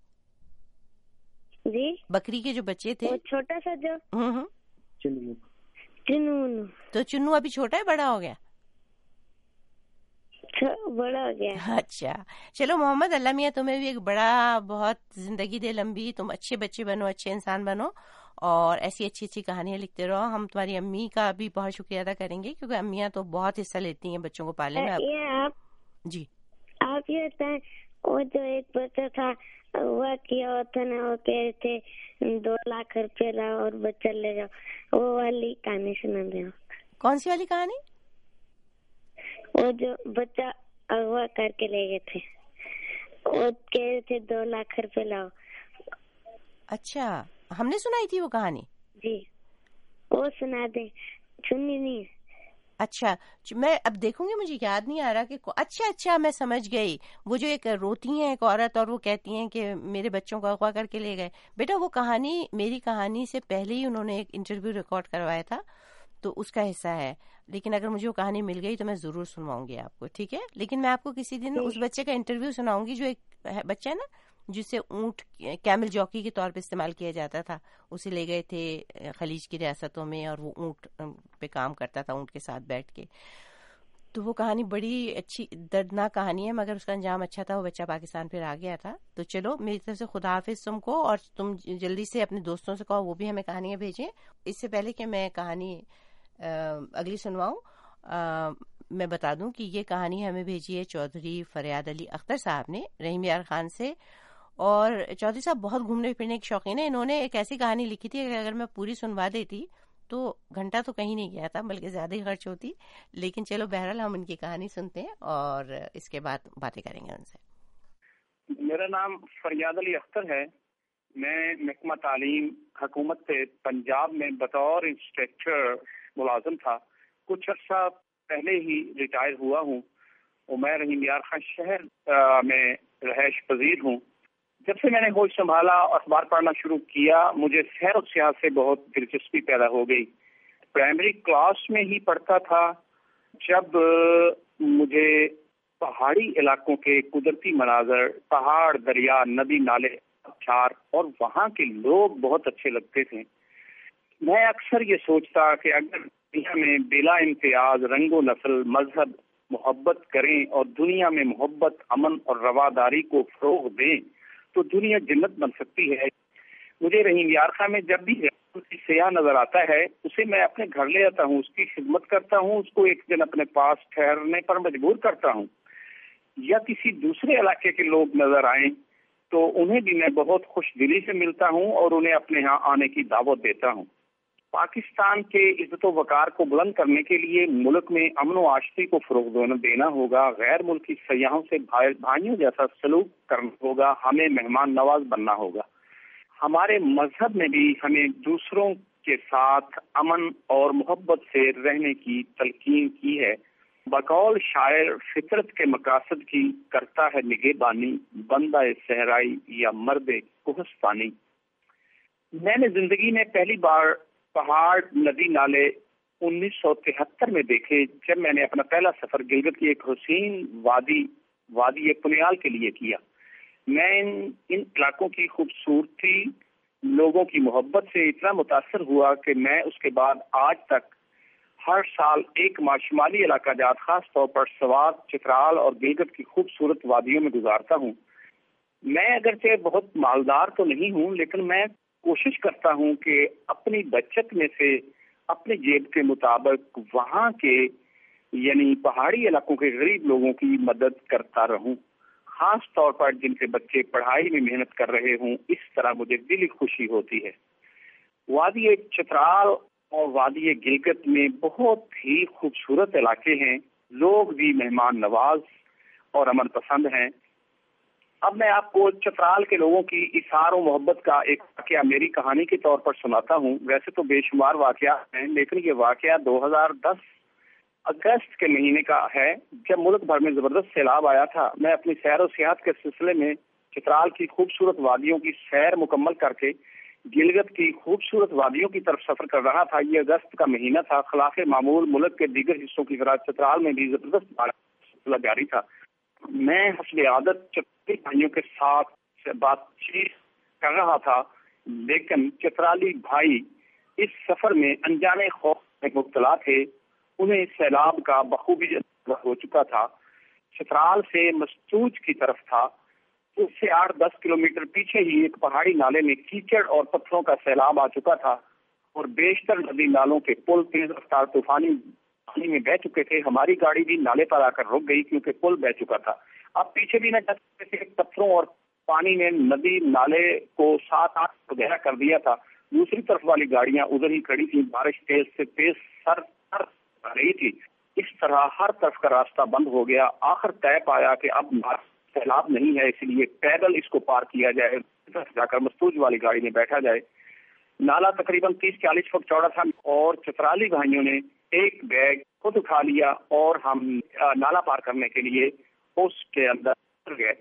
جی بکری کے جو بچے تھے چھوٹا سا جو ہوں چنو منو. تو چنو ابھی چھوٹا ہے بڑا ہو گیا؟ بڑا ہو گیا. اچھا چلو محمد، اللہ میاں تمہیں بھی ایک بڑا بہت زندگی دے لمبی، تم اچھے بچے بنو، اچھے انسان بنو اور ایسی اچھی اچھی کہانیاں لکھتے رہو. ہم تمہاری امی کا بھی بہت شکریہ ادا کریں گے کیونکہ امیاں تو بہت حصہ لیتی ہیں بچوں کو پالنے میں. آپ جی آپ یہ بتائیں وہ جو ایک بچہ تھا ہوا کیا ہوتا نا، وہ کہہ رہے تھے دو لاکھ روپے لاؤ اور بچہ لے جاؤ، وہ والی کہانی سنا دیں. کون سی والی کہانی؟ وہ جو بچہ اغوا کر کے لے گئے تھے، وہ کہہ رہے تھے دو لاکھ روپے لاؤ. اچھا ہم نے سنائی تھی وہ کہانی. جی وہ سنا دیں. سنی نہیں. اچھا میں اب دیکھوں گی، مجھے یاد نہیں آ رہا کہ اچھا اچھا میں سمجھ گئی. وہ جو ایک روتی ہیں ایک عورت اور وہ کہتی ہیں کہ میرے بچوں کو اغوا کر کے لے گئے. بیٹا وہ کہانی میری کہانی سے پہلے ہی انہوں نے ایک انٹرویو ریکارڈ کروایا تھا تو اس کا حصہ ہے، لیکن اگر مجھے وہ کہانی مل گئی تو میں ضرور سنواؤں گی آپ کو. ٹھیک ہے، لیکن میں آپ کو کسی دن اس بچے کا انٹرویو سناؤں گی جو ایک بچہ ہے نا جسے اونٹ کیمل جاکی کے طور پہ استعمال کیا جاتا تھا، اسے لے گئے تھے خلیج کی ریاستوں میں اور وہ اونٹ پہ کام کرتا تھا اونٹ کے ساتھ بیٹھ کے. تو وہ کہانی بڑی اچھی دردناک کہانی ہے مگر اس کا انجام اچھا تھا، وہ بچہ پاکستان پھر آ گیا تھا. تو چلو میری طرف سے خدا حافظ تم کو، اور تم جلدی سے اپنے دوستوں سے کہو وہ بھی ہمیں کہانیاں بھیجیں. اس سے پہلے کہ میں کہانی اگلی سنواؤں میں بتا دوں کہ یہ کہانی ہمیں بھیجی ہے چودھری فریاد علی اختر صاحب نے رحیم یار خان سے. اور چودھری صاحب بہت گھومنے پھرنے کے شوقین ہیں. انہوں نے ایک ایسی کہانی لکھی تھی کہ اگر میں پوری سنوا دیتی تو گھنٹہ تو کہیں نہیں گیا تھا بلکہ زیادہ ہی خرچ ہوتی. لیکن چلو بہرحال ہم ان کی کہانی سنتے ہیں اور اس کے بعد باتیں کریں گے ان سے. میرا نام فریاد علی اختر ہے. میں محکمہ تعلیم حکومت پنجاب میں بطور انسٹرکٹر ملازم تھا. کچھ عرصہ پہلے ہی ریٹائر ہوا ہوں اور میں رحیم یار خان شہر میں رہائش پذیر ہوں. جب سے میں نے ہوش سنبھالا اور اخبار پڑھنا شروع کیا مجھے سیر و سیاحت سے بہت دلچسپی پیدا ہو گئی. پرائمری کلاس میں ہی پڑھتا تھا جب مجھے پہاڑی علاقوں کے قدرتی مناظر، پہاڑ، دریا، ندی نالے، آبشار اور وہاں کے لوگ بہت اچھے لگتے تھے. میں اکثر یہ سوچتا کہ اگر دنیا میں بلا امتیاز رنگ و نسل، مذہب محبت کریں اور دنیا میں محبت، امن اور رواداری کو فروغ دیں تو دنیا جنت بن سکتی ہے. مجھے رحیم یار خان میں جب بھی سیاح نظر آتا ہے اسے میں اپنے گھر لے آتا ہوں، اس کی خدمت کرتا ہوں، اس کو ایک دن اپنے پاس ٹھہرنے پر مجبور کرتا ہوں. یا کسی دوسرے علاقے کے لوگ نظر آئیں تو انہیں بھی میں بہت خوش دلی سے ملتا ہوں اور انہیں اپنے ہاں آنے کی دعوت دیتا ہوں. پاکستان کے عزت و وقار کو بلند کرنے کے لیے ملک میں امن و آشتی کو فروغ دینا ہوگا، غیر ملکی سیاحوں سے بھائیوں جیسا سلوک کرنا ہوگا، ہمیں مہمان نواز بننا ہوگا. ہمارے مذہب میں بھی ہمیں دوسروں کے ساتھ امن اور محبت سے رہنے کی تلقین کی ہے. بقول شاعر فطرت کے مقاصد کی کرتا ہے نگہبانی، بندہ صحرائی یا مرد کوہستانی. میں نے زندگی میں پہلی بار پہاڑ، ندی نالے انیس سو تہتر میں دیکھے جب میں نے اپنا پہلا سفر گلگت کی ایک حسین وادی وادی پنیال کے لیے کیا. میں ان ان علاقوں کی خوبصورتی، لوگوں کی محبت سے اتنا متاثر ہوا کہ میں اس کے بعد آج تک ہر سال ایک ماہ شمالی علاقہ جات خاص طور پر سوات، چترال اور گلگت کی خوبصورت وادیوں میں گزارتا ہوں. میں اگرچہ بہت مالدار تو نہیں ہوں لیکن میں کوشش کرتا ہوں کہ اپنی بچت میں سے اپنے جیب کے مطابق وہاں کے یعنی پہاڑی علاقوں کے غریب لوگوں کی مدد کرتا رہوں، خاص طور پر جن کے بچے پڑھائی میں محنت کر رہے ہوں. اس طرح مجھے دلی خوشی ہوتی ہے. وادی چترال اور وادی گلگت میں بہت ہی خوبصورت علاقے ہیں، لوگ بھی مہمان نواز اور امن پسند ہیں. اب میں آپ کو چترال کے لوگوں کی اثار و محبت کا ایک واقعہ میری کہانی کے طور پر سناتا ہوں. ویسے تو بے شمار واقعات ہیں لیکن یہ واقعہ دو ہزار دس اگست کے مہینے کا ہے جب ملک بھر میں زبردست سیلاب آیا تھا. میں اپنی سیر و سیاحت کے سلسلے میں چترال کی خوبصورت وادیوں کی سیر مکمل کر کے گلگت کی خوبصورت وادیوں کی طرف سفر کر رہا تھا۔ یہ اگست کا مہینہ تھا۔ خلاف معمول ملک کے دیگر حصوں کی طرح چترال میں بھی زبردست بارش جاری تھا۔ میں حسب عادت چترالی بھائیوں کے ساتھ بات چیت کر رہا تھا، لیکن چترالی بھائی اس سفر میں انجانے خوف میں مبتلا تھے۔ انہیں سیلاب کا بخوبی ہو چکا تھا۔ چترال سے مستوج کی طرف تھا، اس سے آٹھ دس کلومیٹر پیچھے ہی ایک پہاڑی نالے میں کیچڑ اور پتھروں کا سیلاب آ چکا تھا اور بیشتر ندی نالوں کے پل تیز رفتار طوفانی پانی میں بہ چکے تھے۔ ہماری گاڑی بھی نالے پر آ کر رک گئی کیونکہ پل بہ چکا تھا۔ اب پیچھے بھی نہ جا سکتے تھے۔ پتھروں اور پانی نے ندی نالے کو سات آٹھ گہرا کر دیا تھا۔ دوسری طرف والی گاڑیاں ادھر ہی کھڑی تھی۔ بارش تیز سے تیز سر سر آ رہی تھی۔ اس طرح ہر طرف کا راستہ بند ہو گیا۔ آخر طے پایا کہ اب سیلاب نہیں ہے، اس لیے پیدل اس کو پار کیا جائے، جا کر مستوج والی گاڑی میں بیٹھا جائے۔ نالا تقریباً تیس چالیس فٹ چوڑا تھا اور چترالی بھائیوں نے ایک بیگ خود اٹھا لیا اور ہم نالا پار کرنے کے لیے اس کے اندر گئے۔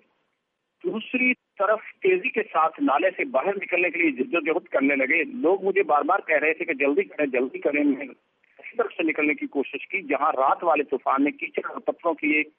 دوسری طرف تیزی کے ساتھ نالے سے باہر نکلنے کے لیے جدوجہد کرنے لگے۔ لوگ مجھے بار بار کہہ رہے تھے کہ جلدی کریں جلدی کریں۔ میں اس طرف سے نکلنے کی کوشش کی جہاں رات والے طوفان نے کیچڑ اور پتھروں کی ایک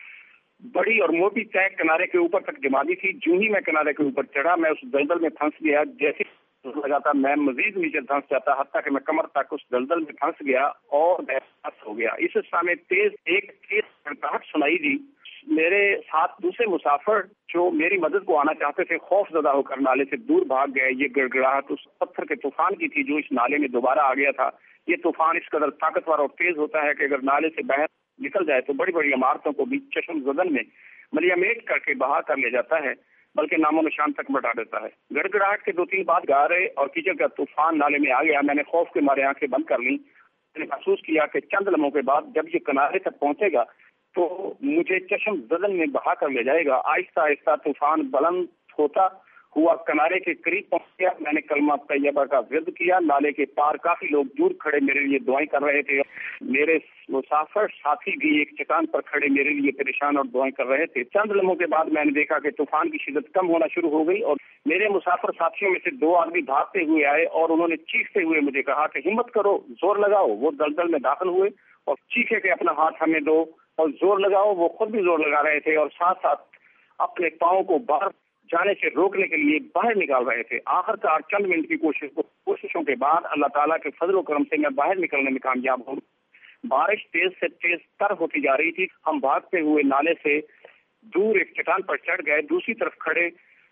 بڑی اور موٹی تیگ کنارے کے اوپر تک جما دی تھی۔ جو ہی میں کنارے کے اوپر چڑھا میں اس دلدل میں پھنس گیا۔ جیسے لگا تھا میں مزید نیچے دھنس جاتا، حتیٰ کہ میں کمر تک اس دلدل میں پھنس گیا اور بحث ہو گیا۔ اس سامنے تیز ایک تیز گڑگڑاہٹ سنائی دی۔ میرے ساتھ دوسرے مسافر جو میری مدد کو آنا چاہتے تھے خوف زدہ ہو کر نالے سے دور بھاگ گئے۔ یہ گڑگڑاہٹ اس پتھر کے طوفان کی تھی جو اس نالے میں دوبارہ آ گیا تھا۔ یہ طوفان اس قدر طاقتور اور تیز ہوتا ہے کہ اگر نالے سے باہر نکل جائے تو بڑی بڑی عمارتوں کو بھی چشم زدن میں ملیا میٹ کر کے بہا کر لے جاتا ہے، بلکہ نام و نشان تک مٹا دیتا ہے۔ گڑگڑاہٹ کے دو تین بعد گارے اور کیچڑ کا طوفان نالے میں آ گیا۔ میں نے خوف کے مارے آنکھیں بند کر لیں۔ میں نے محسوس کیا کہ چند لمحوں کے بعد جب یہ کنارے تک پہنچے گا تو مجھے چشم زدن میں بہا کر لے جائے گا۔ آہستہ آہستہ طوفان بلند ہوتا ہوا کنارے کے قریب پہنچ گیا۔ میں نے کلمہ طیبہ کا ورد کیا۔ نالے کے پار کافی لوگ دور کھڑے میرے لیے دعائیں کر رہے تھے۔ میرے مسافر ساتھی بھی ایک چٹان پر کھڑے میرے لیے پریشان اور دعائیں کر رہے تھے۔ چند لمحوں کے بعد میں نے دیکھا کہ طوفان کی شدت کم ہونا شروع ہو گئی اور میرے مسافر ساتھیوں میں سے دو آدمی بھاگتے ہوئے آئے اور انہوں نے چیختے ہوئے مجھے کہا کہ ہمت کرو، زور لگاؤ۔ وہ دلدل میں داخل ہوئے اور چیخے کہ اپنا ہاتھ ہمیں دو اور زور لگاؤ۔ وہ خود بھی زور لگا رہے تھے اور ساتھ ساتھ اپنے پاؤں کو باہر جانے سے روکنے کے لیے باہر نکال رہے تھے۔ آخر کار چند منٹ کی کوشش کوششوں کے بعد اللہ تعالیٰ کے فضل و کرم سے میں باہر نکلنے میں کامیاب ہوں۔ بارش تیز سے تیز تر ہوتی جا رہی تھی۔ ہم بھاگتے ہوئے نالے سے دور ایک چٹان پر چڑھ گئے۔ دوسری طرف کھڑے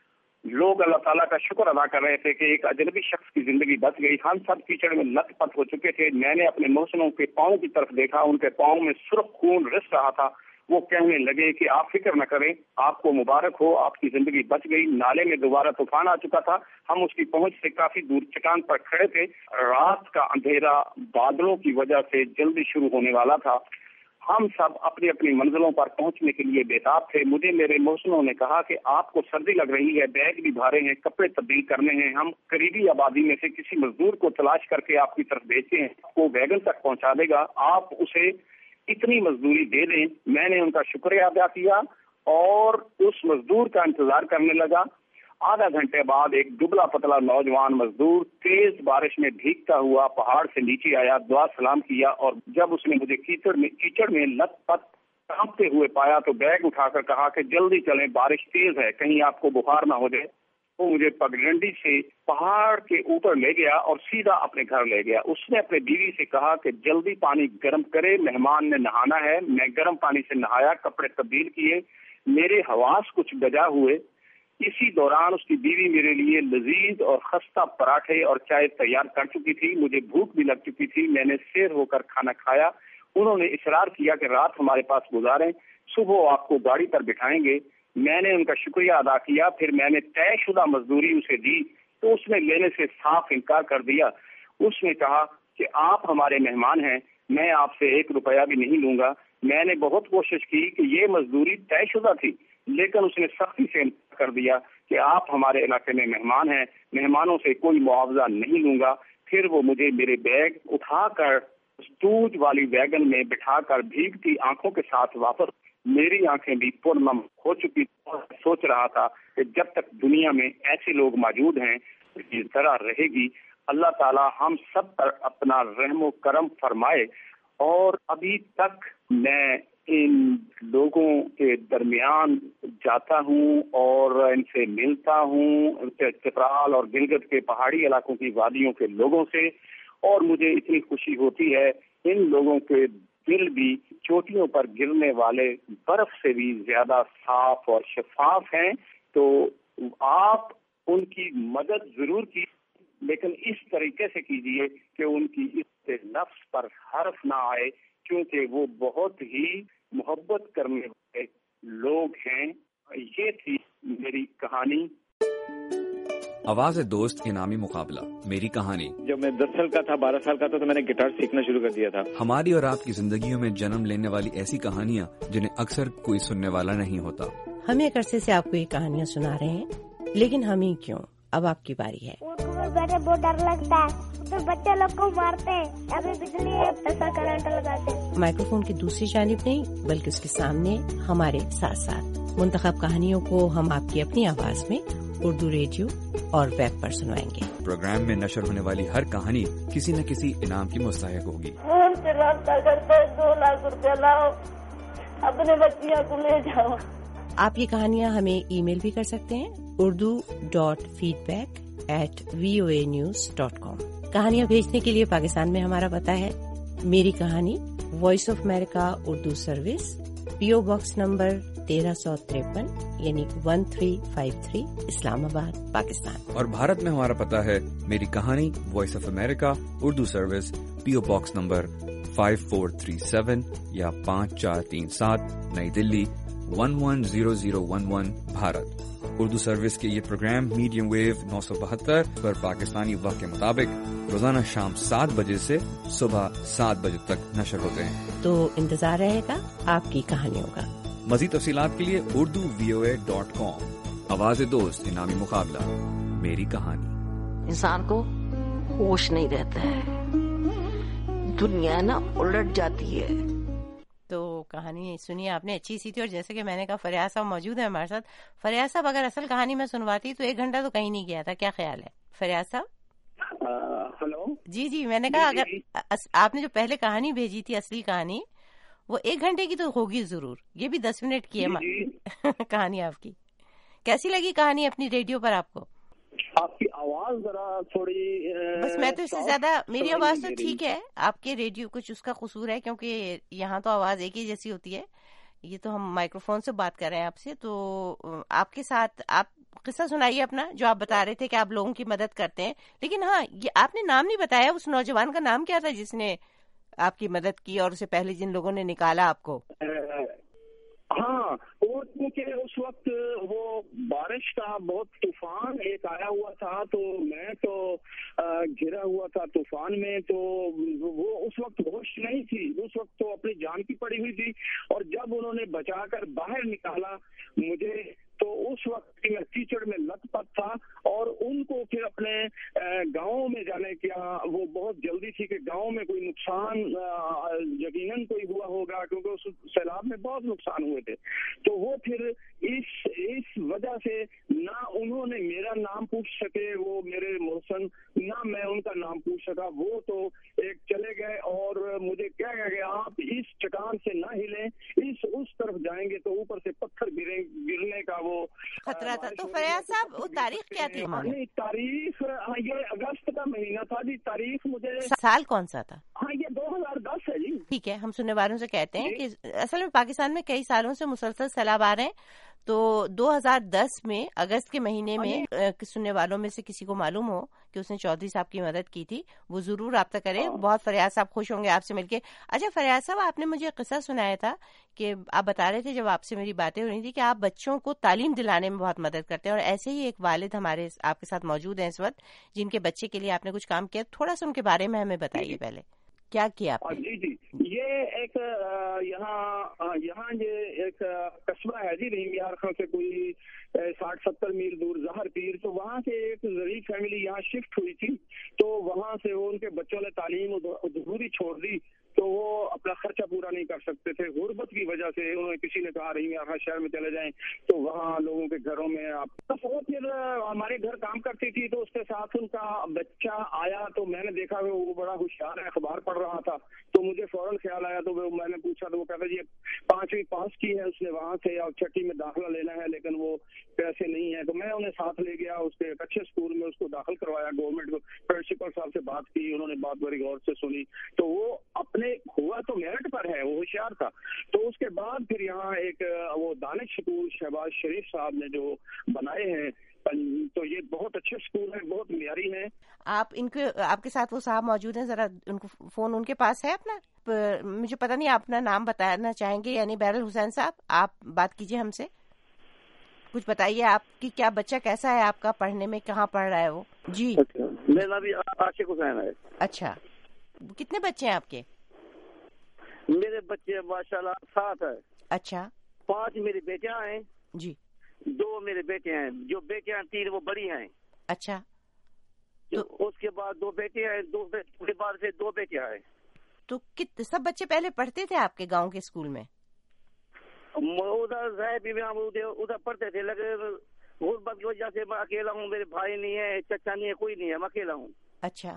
لوگ اللہ تعالیٰ کا شکر ادا کر رہے تھے کہ ایک اجنبی شخص کی زندگی بچ گئی۔ ہم سب کیچڑ میں لت پت ہو چکے تھے۔ میں نے اپنے محسنوں کے پاؤں کی طرف دیکھا، ان کے پاؤں میں سرخ خون رس رہا تھا۔ وہ کہنے لگے کہ آپ فکر نہ کریں، آپ کو مبارک ہو، آپ کی زندگی بچ گئی۔ نالے میں دوبارہ طوفان آ چکا تھا۔ ہم اس کی پہنچ سے کافی دور چٹان پر کھڑے تھے۔ رات کا اندھیرا بادلوں کی وجہ سے جلدی شروع ہونے والا تھا۔ ہم سب اپنی اپنی منزلوں پر پہنچنے کے لیے بےتاب تھے۔ مجھے میرے محسنوں نے کہا کہ آپ کو سردی لگ رہی ہے، بیگ بھی بھارے ہیں، کپڑے تبدیل کرنے ہیں، ہم قریبی آبادی میں سے کسی مزدور کو تلاش کر کے آپ کی طرف بھیجتے ہیں، وہ ویگن تک پہنچا دے گا، آپ اسے اتنی مزدوری دے دیں۔ میں نے ان کا شکریہ ادا کیا اور اس مزدور کا انتظار کرنے لگا۔ آدھا گھنٹے بعد ایک دبلا پتلا نوجوان مزدور تیز بارش میں بھیگتا ہوا پہاڑ سے نیچے آیا، دعا سلام کیا اور جب اس نے مجھے کیچڑ میں کیچڑ میں لت پت کانپتے ہوئے پایا تو بیگ اٹھا کر کہا کہ جلدی چلیں، بارش تیز ہے، کہیں آپ کو بخار نہ ہو جائے۔ وہ مجھے پگڈنڈی سے پہاڑ کے اوپر لے گیا اور سیدھا اپنے گھر لے گیا۔ اس نے اپنے بیوی سے کہا کہ جلدی پانی گرم کرے، مہمان نے نہانا ہے۔ میں گرم پانی سے نہایا، کپڑے تبدیل کیے، میرے حواس کچھ بجا ہوئے۔ اسی دوران اس کی بیوی میرے لیے لذیذ اور خستہ پراٹھے اور چائے تیار کر چکی تھی۔ مجھے بھوک بھی لگ چکی تھی۔ میں نے سیر ہو کر کھانا کھایا۔ انہوں نے اصرار کیا کہ رات ہمارے پاس گزاریں، صبح آپ کو گاڑی پر بٹھائیں گے۔ میں نے ان کا شکریہ ادا کیا۔ پھر میں نے طے شدہ مزدوری اسے دی تو اس نے لینے سے صاف انکار کر دیا۔ اس نے کہا کہ آپ ہمارے مہمان ہیں، میں آپ سے ایک روپیہ بھی نہیں لوں گا۔ میں نے بہت کوشش کی کہ یہ مزدوری طے شدہ تھی، لیکن اس نے سختی سے انکار کر دیا کہ آپ ہمارے علاقے میں مہمان ہیں، مہمانوں سے کوئی معاوضہ نہیں لوں گا۔ پھر وہ مجھے میرے بیگ اٹھا کر دودھ والی ویگن میں بٹھا کر بھیگتی آنکھوں کے ساتھ واپس میری آنکھیں بھی پرنم ہو چکی. سوچ رہا تھا کہ جب تک دنیا میں ایسے لوگ موجود ہیں یہ طرح رہے گی. اللہ تعالی ہم سب پر اپنا رحم و کرم فرمائے. اور ابھی تک میں ان لوگوں کے درمیان جاتا ہوں اور ان سے ملتا ہوں, چترال اور گلگت کے پہاڑی علاقوں کی وادیوں کے لوگوں سے, اور مجھے اتنی خوشی ہوتی ہے ان لوگوں کے دل بھی چوٹیوں پر گرنے والے برف سے بھی زیادہ صاف اور شفاف ہیں. تو آپ ان کی مدد ضرور کی, لیکن اس طریقے سے کیجیے کہ ان کی اس نفس پر حرف نہ آئے, کیونکہ وہ بہت ہی محبت کرنے والے لوگ ہیں. یہ تھی میری کہانی. آواز دوست انعامی مقابلہ میری کہانی. جب میں دس سال کا تھا, بارہ سال کا تھا, تو میں نے گٹار سیکھنا شروع کر دیا تھا. ہماری اور آپ کی زندگیوں میں جنم لینے والی ایسی کہانیاں جنہیں اکثر کوئی سننے والا نہیں ہوتا. ہم ایک عرصے سے آپ کو یہ کہانیاں سنا رہے ہیں, لیکن ہم ہی کیوں, اب آپ کی باری ہے. بیٹھے بہت ڈر لگتا ہے, تو بچے لوگ کو مارتے ہیں, ابھی بجلی ہے ایسا کرنٹ لگاتے ہیں. مائکروفون کی دوسری جانب نہیں بلکہ اس کے سامنے ہمارے ساتھ ساتھ منتخب کہانیوں کو ہم آپ کی اپنی آواز میں اردو ریڈیو اور ویب پر سنوائیں گے. پروگرام میں نشر ہونے والی ہر کہانی کسی نہ کسی انعام کی مستحق ہوگی. فون سے رابطہ کرتے دو لاکھ روپے لاؤ, اپنے بچیاں کو لے جاؤ. آپ یہ کہانیاں ہمیں ای میل بھی کر سکتے ہیں, Urdu dot feedback at V O A news dot com. کہانیاں بھیجنے کے لیے پاکستان میں ہمارا پتہ ہے میری کہانی, Voice of America Urdu service, P O box number تیرہ سو تریپن یعنی one three five three, Islamabad, Pakistan. اور بھارت میں ہمارا پتہ ہے میری کہانی, Voice of America Urdu service, P O box number five four three seven یا پانچ چار تین سات, نئی Delhi one one zero zero one one, Bharat. Urdu service کے یہ پروگرام میڈیم ویو نو سو بہتر پر پاکستانی وقت کے مطابق روزانہ شام سات بجے سے صبح سات بجے تک نشر ہوتے ہیں. تو انتظار رہے گا آپ کی کہانیوں کا. مزید تفصیلات کے لیے اردو وی او اے ڈاٹ کام. آواز دوست انعامی مقابلہ میری کہانی. انسان کو ہوش نہیں رہتا ہے, دنیا نا الٹ جاتی ہے. تو کہانی سنی آپ نے, اچھی سی تھی. اور جیسے کہ میں نے کہا فریاد صاحب موجود ہے ہمارے ساتھ. فریاد صاحب اگر اصل کہانی میں سنواتی تو ایک گھنٹہ تو کہیں نہیں گیا تھا, کیا خیال ہے فریاد صاحب؟ ہلو جی جی, میں نے کہا اگر آپ نے جو پہلے کہانی بھیجی تھی اصلی کہانی, وہ ایک گھنٹے کی تو ہوگی ضرور, یہ بھی دس منٹ کی ہے کہانی آپ کی. کیسی لگی کہانی اپنی ریڈیو پر آپ کو؟ آپ کی آواز ذرا تھوڑی, بس میں تو اس سے زیادہ, میری آواز تو ٹھیک ہے, آپ کے ریڈیو کچھ اس کا قصور ہے, کیونکہ یہاں تو آواز ایک ہی جیسی ہوتی ہے. یہ تو ہم مائکرو فون سے بات کر رہے ہیں آپ سے. تو آپ کے ساتھ آپ قصہ سنائیے اپنا, جو آپ بتا رہے تھے کہ آپ لوگوں کی مدد کرتے ہیں. لیکن ہاں, یہ آپ نے نام نہیں بتایا, اس نوجوان کا نام کیا تھا جس نے آپ کی مدد کی, اور اسے پہلے جن لوگوں نے نکالا آپ کو؟ ہاں, اور کیونکہ اس وقت وہ بارش کا بہت طوفان ایک آیا ہوا تھا, تو میں تو گھرا ہوا تھا طوفان میں, تو وہ اس وقت ہوش نہیں تھی, اس وقت تو اپنی جان کی پڑی ہوئی تھی. اور جب انہوں نے بچا کر باہر نکالا مجھے, تو اس وقت میں کیچڑ میں لت پت تھا, اور ان کو پھر اپنے گاؤں میں جانے کیا. وہ بہت جلدی تھی کہ گاؤں میں کوئی نقصان یقیناً کوئی ہوا ہوگا, کیونکہ اس سیلاب میں بہت نقصان ہوئے تھے. تو وہ پھر اس اس وجہ سے نہ انہوں نے میرا نام پوچھ سکے, وہ میرے محسن, نہ میں ان کا نام پوچھ سکا. وہ تو ایک چلے گئے اور مجھے کیا کہا گیا, آپ اس چٹان سے نہ ہلیں, اس اس طرف جائیں گے تو اوپر سے پتھر گریں, گرنے کا وہ خطرہ تھا. تو فریاد صاحب وہ تاریخ کیا تھی؟ تاریخ یہ اگست کا مہینہ تھا جی. تاریخ مجھے, سال کون سا تھا؟ ہاں یہ دو ہزار دس ہے جی. ٹھیک ہے, ہم سننے والوں سے کہتے ہیں کہ اصل میں پاکستان میں کئی سالوں سے مسلسل سیلاب آ رہے ہیں. تو دو ہزار دس میں اگست کے مہینے میں سننے والوں میں سے کسی کو معلوم ہو کہ اس نے چودھری صاحب کی مدد کی تھی, وہ ضرور رابطہ کرے. بہت فریاد صاحب خوش ہوں گے آپ سے مل کے. اچھا فریاد صاحب, آپ نے مجھے قصہ سنایا تھا کہ آپ بتا رہے تھے جب آپ سے میری باتیں ہو رہی تھی کہ آپ بچوں کو تعلیم دلانے میں بہت مدد کرتے ہیں, اور ایسے ہی ایک والد ہمارے آپ کے ساتھ موجود ہیں اس وقت, جن کے بچے کے لیے آپ نے کچھ کام کیا. تھوڑا سا ان کے بارے میں ہمیں بتائیے پہلے, کیا کیا آپ نے؟ جی جی, یہ ایک یہاں یہاں یہ ایک قصبہ ہے جی, رحیم یار خان سے کوئی ساٹھ ستر میل دور, ظہر پیر. تو وہاں سے ایک غریب فیملی یہاں شفٹ ہوئی تھی, تو وہاں سے وہ ان کے بچوں نے تعلیم ادھوری چھوڑ دی, تو وہ اپنا خرچہ پورا نہیں کر سکتے تھے غربت کی وجہ وجہ سے انہوں نے کسی نے کہا رہی آخر شہر میں چلے جائیں تو وہاں لوگوں کے گھروں میں آپ پھر ہمارے گھر کام کرتی تھی تو اس کے ساتھ ان کا بچہ آیا تو میں نے دیکھا کہ وہ بڑا ہوشیار ہے, اخبار پڑھ رہا تھا تو مجھے فوراً خیال آیا تو میں نے پوچھا تو وہ کہتا جی پانچویں پاس کی ہے اس نے وہاں سے اور چھٹی میں داخلہ لینا ہے لیکن وہ پیسے نہیں ہے. تو میں انہیں ساتھ لے گیا اس کے ایک اچھے اسکول میں اس کو داخل کروایا. گورنمنٹ کو پرنسپل صاحب سے بات کی, انہوں نے بات بڑی غور سے سنی تو وہ اپنے ہوا تو میرٹ پر ہے, وہ ہوشیار تھا. تو اس کے بعد پھر یہاں ایک وہ دانش سکول شہباز شریف صاحب نے جو بنائے ہیں تو یہ بہت اچھے اسکول ہیں, بہت معیاری ہیں. آپ ان کے آپ کے ساتھ وہ صاحب موجود ہیں, ذرا ان کو فون ان کے پاس ہے اپنا, مجھے پتہ نہیں آپ اپنا نام بتانا چاہیں گے یعنی بہرال حسین صاحب, آپ بات کیجیے ہم سے, کچھ بتائیے آپ کی کیا بچہ کیسا ہے آپ کا, پڑھنے میں کہاں پڑھ رہا ہے وہ؟ جی میرا بھی عاشق حسین ہے. اچھا, کتنے بچے ہیں آپ کے؟ میرے بچے ماشاءاللہ سات ہے. اچھا, پانچ میری بیٹیاں ہیں. جی, دو میرے بیٹے ہیں, جو بیٹیاں تین وہ بڑی ہیں. اچھا, تو اس کے بعد دو بیٹے ہیں, دو کے بعد سے دو بیٹیاں ہیں. تو کت سب بچے پہلے پڑھتے تھے آپ کے گاؤں کے اسکول میں؟ ادھر بھی ادھر پڑھتے تھے لیکن غربت کی وجہ سے میں اکیلا ہوں, میرے بھائی نہیں ہے, چچا نہیں ہے, کوئی نہیں ہے, میں اکیلا ہوں. اچھا,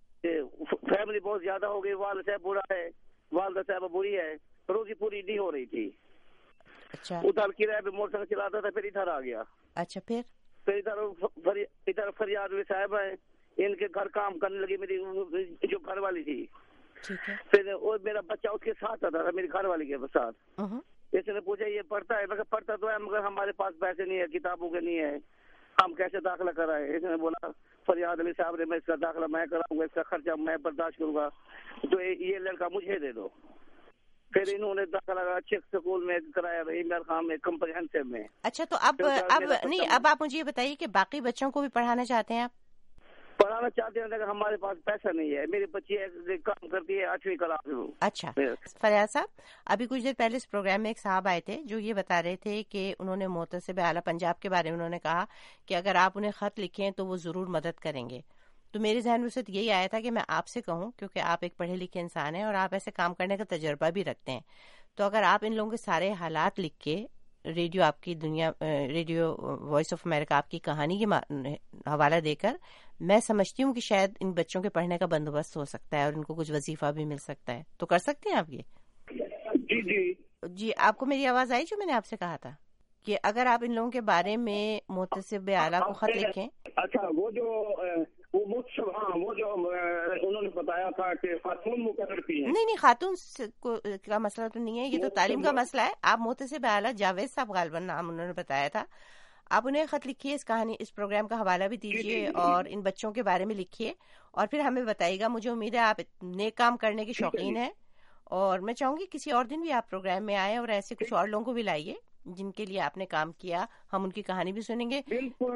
فیملی بہت زیادہ ہو گئی, والد صاحب بوڑھا ہے, والدہ صاحبہ بوڑھی ہے, روزی پوری نہیں ہو رہی تھی. اچھا, ادھر کرایہ پہ موٹر سائیکل چلاتا تھا, پھر ادھر آ گیا. اچھا, پھر پھر ادھر ادھر فریاد میں صاحب ہے, ان کے گھر کام کرنے لگی میری جو گھر والی تھی. ٹھیک ہے, پھر میرا بچہ اس کے ساتھ آتا تھا, میری گھر والی کے ساتھ. اس نے پوچھا یہ پڑھتا ہے, مگر پڑھتا تو ہے مگر ہمارے پاس پیسے نہیں ہے, کتابوں کے نہیں ہے, ہم کیسے داخلہ کرائیں. اس نے بولا فریاد علی صاحب نے میں اس کا داخلہ میں کراؤں گا, اس کا خرچہ میں برداشت کروں گا, تو یہ لڑکا مجھے دے دو. پھر انہوں نے داخلہ اچھے اسکول میں کرایا, عمران خان میں کمپریہنسو میں. اچا, تو اب اب نہیں, اب آپ مجھے یہ بتائیے کہ باقی بچوں کو بھی پڑھانا چاہتے ہیں آپ؟ پڑھانا چاہتے ہیں لیکن ہمارے پاس پیسہ نہیں ہے. میری بچی کام کرتی ہے آٹھویں کلاس میں. اچھا, فریاد صاحب, ابھی کچھ دیر پہلے اس پروگرام میں ایک صاحب آئے تھے جو یہ بتا رہے تھے کہ انہوں نے محتسب اعلیٰ پنجاب کے بارے میں انہوں نے کہا کہ اگر آپ انہیں خط لکھیں تو وہ ضرور مدد کریں گے. تو میرے ذہن میں صرف یہی آیا تھا کہ میں آپ سے کہوں, کیونکہ آپ ایک پڑھے لکھے انسان ہیں اور آپ ایسے کام کرنے کا تجربہ بھی رکھتے ہیں, تو اگر آپ ان لوگوں کے سارے حالات لکھ کے ریڈیو آپ کی دنیا ریڈیو وائس آف امریکہ آپ کی کہانی کے حوالہ دے کر, میں سمجھتی ہوں کہ شاید ان بچوں کے پڑھنے کا بندوبست ہو سکتا ہے اور ان کو کچھ وظیفہ بھی مل سکتا ہے. تو کر سکتے ہیں آپ یہ؟ جی جی جی, آپ کو میری آواز آئی جو میں نے آپ سے کہا تھا کہ اگر آپ ان لوگوں کے بارے میں محتسب اعلیٰ کو خط لکھیں؟ اچھا, وہ جو وہ مجھ ہاں وہ جو انہوں نے بتایا تھا کہ خاتون مقرر کی ہیں. نہیں نہیں, خاتون کا مسئلہ تو نہیں ہے, یہ تو تعلیم کا مسئلہ ہے. آپ محتسب اعلیٰ جاوید صاحب غالباً نام انہوں نے بتایا تھا, آپ انہیں خط لکھیے, اس کہانی اس پروگرام کا حوالہ بھی دیجیے اور ان بچوں کے بارے میں لکھیے اور پھر ہمیں بتائیے گا. مجھے امید ہے آپ نیک کام کرنے کے شوقین ہیں اور میں چاہوں گی کسی اور دن بھی آپ پروگرام میں آئیں اور ایسے کچھ اور لوگوں کو بھی لائیے جن کے لیے آپ نے کام کیا, ہم ان کی کہانی بھی سنیں گے. بالکل,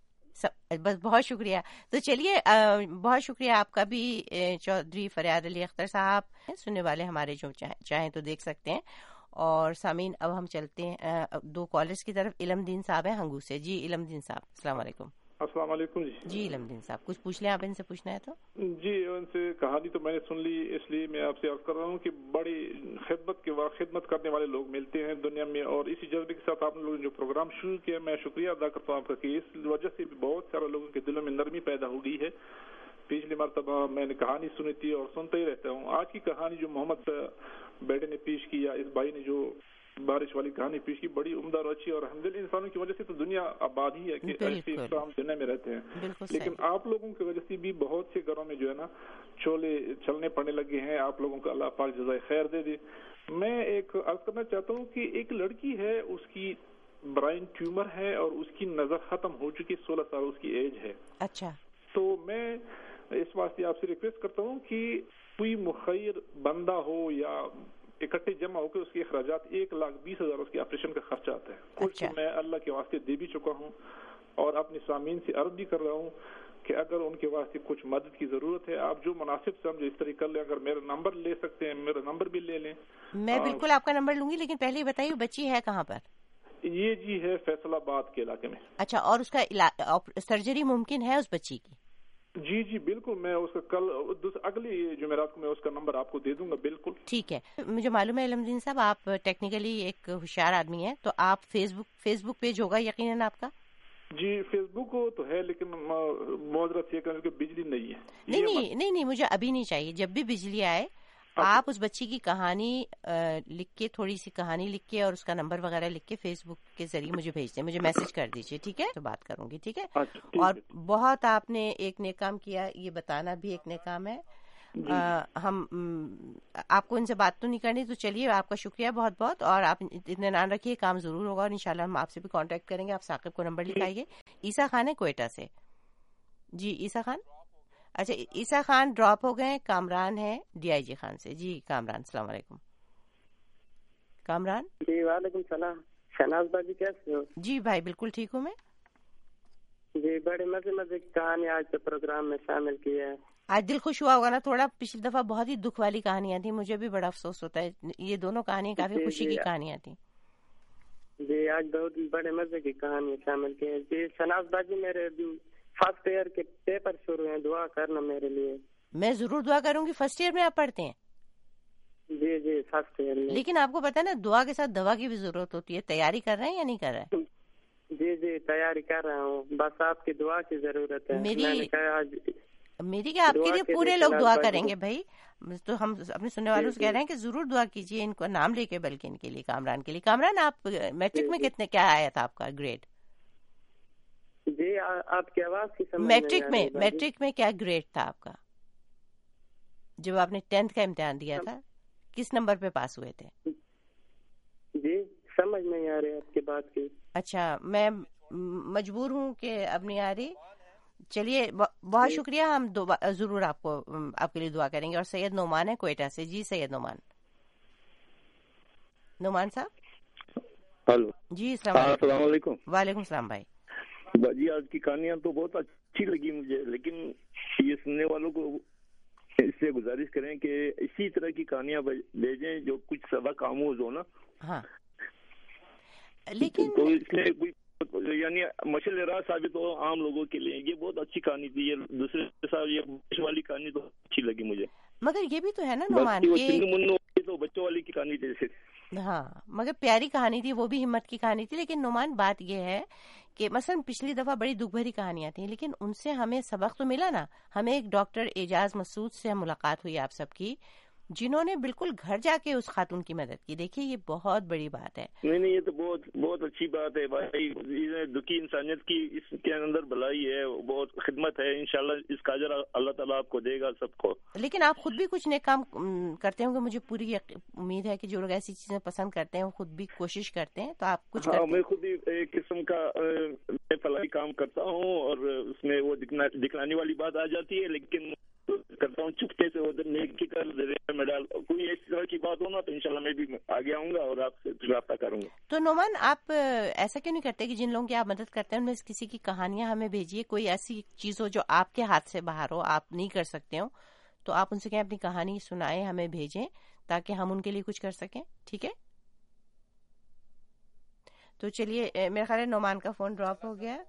بس بہت شکریہ. تو چلیے, بہت شکریہ آپ کا بھی چودھری فریاد علی اختر صاحب. سننے والے ہمارے جو چاہیں تو دیکھ سکتے ہیں. اور سامعین, اب ہم چلتے ہیں دو کالرز کی طرف. علم دین صاحب ہیں ہنگو سے. جی علم دین صاحب, السلام علیکم. السلام علیکم. جی جی علم دین صاحب, کچھ پوچھ لیں آپ ان سے, پوچھنا ہے تو. جی, ان سے کہانی تو میں نے سن لی, اس لیے میں آپ سے عرض کر رہا ہوں کہ بڑی خدمت کے خدمت کرنے والے لوگ ملتے ہیں دنیا میں, اور اسی جذبے کے ساتھ آپ نے لوگوں جو پروگرام شروع کیا, میں شکریہ ادا کرتا ہوں آپ کا کہ اس وجہ سے بہت سارے لوگوں کے دلوں میں نرمی پیدا ہو گئی ہے. پچھلی مرتبہ میں نے کہانی سنی تھی اور سنتا ہی رہتا ہوں. آج کی کہانی جو محمد بیٹے نے پیش کی یا اس بھائی نے جو بارش والی کہانی پیش کی, بڑی عمدہ اور اچھی, اور الحمد للہ انسانوں کی وجہ سے تو دنیا آباد ہی ہے کہ ایسے انسان دنیا میں رہتے ہیں. لیکن آپ لوگوں کی وجہ سے بھی بہت سے گھروں میں جو ہے نا چولے چلنے پڑنے لگے ہیں. آپ لوگوں کو اللہ پاک جزائے خیر دے دے. میں ایک عرض کرنا چاہتا ہوں کہ ایک لڑکی ہے, اس کی برائن ٹیومر ہے اور اس کی نظر ختم ہو چکی, سولہ سال اس کی ایج ہے. اچھا, تو میں اس واسطے آپ سے ریکویسٹ کرتا ہوں کہ کوئی مخیر بندہ ہو یا اکٹھے جمع ہو کے اس کے اخراجات ایک لاکھ بیس ہزار اس کے آپریشن کا خرچہ آتا ہے. کچھ میں اللہ کے واسطے دے بھی چکا ہوں اور اپنے سامعین سے عرض بھی کر رہا ہوں کہ اگر ان کے واسطے کچھ مدد کی ضرورت ہے, آپ جو مناسب سمجھے اس طرح کر لیں. اگر میرا نمبر لے سکتے ہیں, میرا نمبر بھی لے لیں. میں بالکل آپ کا نمبر لوں گی, لیکن پہلے بتائیے بچی ہے کہاں پر؟ یہ جی ہے فیصل آباد کے علاقے میں. اچھا, اور اس کا سرجری ممکن ہے اس بچی کی؟ جی جی بالکل، میں اس کا کل اگلی جمعرات کو میں اس کا نمبر آپ کو دے دوں گا. بالکل ٹھیک ہے. مجھے معلوم ہے علم الدین صاحب آپ ٹیکنیکلی ایک ہوشیار آدمی ہیں، تو آپ Facebook Facebook page ہوگا یقیناً آپ کا؟ جی فیس بک تو ہے، لیکن معذرت یہ کہ بجلی نہیں ہے. نہیں نہیں نہیں نہیں مجھے ابھی نہیں چاہیے، جب بھی بجلی آئے آپ اس بچی کی کہانی لکھ کے، تھوڑی سی کہانی لکھ کے اور اس کا نمبر وغیرہ لکھ کے فیس بک کے ذریعے مجھے بھیج دیں، مجھے میسج کر دیجیے، ٹھیک ہے؟ تو بات کروں گی، ٹھیک ہے؟ اور بہت آپ نے ایک نیک کام کیا، یہ بتانا بھی ایک نیک کام ہے. ہم آپ کو ان سے بات تو نہیں کرنی، تو چلیے آپ کا شکریہ بہت بہت، اور آپ اطمینان رکھیے، کام ضرور ہوگا اور انشاءاللہ ہم آپ سے بھی کانٹیکٹ کریں گے. آپ ثاقب کو نمبر لکھائیے. عیسیٰ خان ہے کوئٹہ سے. جی عیسیٰ خان، اچھا عیسیٰ خان ڈراپ ہو گئے. کامران ہے ڈی آئی جی خان سے. جی کامران السلام علیکم. کامران جی وعلیکم السلام. شہناز باجی کیسے ہو؟ جی بھائی بالکل ٹھیک ہوں میں. جی بڑے مزے مزے کی کہانی آج کے پروگرام میں شامل کی ہے. آج دل خوش ہوا ہوگا نا تھوڑا؟ پچھلی دفعہ بہت ہی دکھ والی کہانیاں تھیں، مجھے بھی بڑا افسوس ہوتا ہے. یہ دونوں کہانیاں کافی خوشی کی کہانیاں تھیں. جی آج بہت بڑے مزے کی کہانی شامل کی ہے. جی شہناز باجی میرے فرسٹ ایئر کے پیپر شروع ہیں، دعا کرنا میرے لیے. میں ضرور دعا کروں گی. فرسٹ ایئر میں آپ پڑھتے ہیں؟ جی جی فرسٹ ایئر میں. لیکن آپ کو پتا ہے نا دعا کے ساتھ دوا کی بھی ضرورت ہوتی ہے. تیاری کر رہے ہیں یا نہیں کر رہے ہیں؟ جی جی تیاری کر رہا ہوں، بس آپ کی دعا کی ضرورت ہے. میری میں نے کہا آج میری کیا آپ کے لیے پورے لوگ دعا کریں گے بھائی. تو ہم اپنے سننے والوں سے کہہ رہے ہیں کہ ضرور دعا کیجیے، ان کو نام لے کے، بلکہ ان کے لیے، کامران کے لیے. کامران آپ میٹرک میں کتنے کیا آیا تھا آپ کا گریڈ؟ جی آپ کی آواز کی سمجھ میٹرک میں میٹرک میں کیا گریڈ تھا آپ کا جب آپ نے ٹینتھ کا امتحان دیا تھا؟ کس نمبر پہ پاس ہوئے تھے؟ جی سمجھ نہیں آ رہی آپ کی بات کی. اچھا میں مجبور ہوں کہ اب نہیں آ رہی. چلیے بہت شکریہ، ہم ضرور آپ کو آپ کے لیے دعا کریں گے. اور سید نعمان ہے کوئٹہ سے. جی سید نعمان. نعمان صاحب ہلو. جی السلام علیکم. وعلیکم السلام بھائی. جی آج کی کہانیاں تو بہت اچھی لگی مجھے، لیکن یہ سننے والوں کو اس سے گزارش کریں کہ اسی طرح کی کہانیاں بھیجیں جو کچھ سبق آموز ہو نا. ہاں لیکن تو اس میں کوئی یعنی مشل راہ ثابت ہو عام لوگوں کے لیے. یہ بہت اچھی کہانی تھی. یہ دوسرے کے ساتھ یہ والی کہانی تو اچھی لگی مجھے. مگر یہ بھی تو ہے نا نعمان کے تو بچوں والی کی کہانی جیسے. ہاں مگر پیاری کہانی تھی، وہ بھی ہمت کی کہانی تھی. لیکن نعمان بات یہ ہے کہ مثلا پچھلی دفعہ بڑی دکھ بھری کہانیاں تھیں، لیکن ان سے ہمیں سبق تو ملا نا. ہمیں ایک ڈاکٹر اعجاز مسعود سے ملاقات ہوئی آپ سب کی، جنہوں نے بالکل گھر جا کے اس خاتون کی مدد کی. دیکھیے یہ بہت بڑی بات ہے. نہیں نہیں یہ تو بہت بہت اچھی بات ہے بھائی. دکھی انسانیت کی اس کے اندر بھلائی ہے، بہت خدمت ہے. انشاءاللہ اس کا اجر اللہ تعالیٰ آپ کو دے گا سب کو. لیکن آپ خود بھی کچھ نیک کام کرتے ہوں گے، مجھے پوری امید ہے کہ جو لوگ ایسی چیزیں پسند کرتے ہیں وہ خود بھی کوشش کرتے ہیں. تو آپ کچھ ہاں میں خود ہی ایک قسم کا فلاحی کام کرتا ہوں، اور اس میں وہ دکھلانے والی بات آ جاتی ہے، لیکن کرتا ہوں چپکے سے ادھر نیکی کر میں ڈال. کوئی ایسی طرح کی بات ہونا تو انشاءاللہ میں بھی آگے آؤں گا اور آپ سے رابطہ کروں گا. تو نعمان آپ ایسا کیوں نہیں کرتے کہ جن لوگوں کی آپ مدد کرتے ہیں ان میں سے کسی کی کہانیاں ہمیں بھیجیے؟ کوئی ایسی چیز ہو جو آپ کے ہاتھ سے باہر ہو، آپ نہیں کر سکتے ہو، تو آپ ان سے کہیں اپنی کہانی سنائیں، ہمیں بھیجیں تاکہ ہم ان کے لیے کچھ کر سکیں. ٹھیک ہے؟ تو چلیے میرے خیال ہے نعمان کا فون ڈراپ ہو گیا.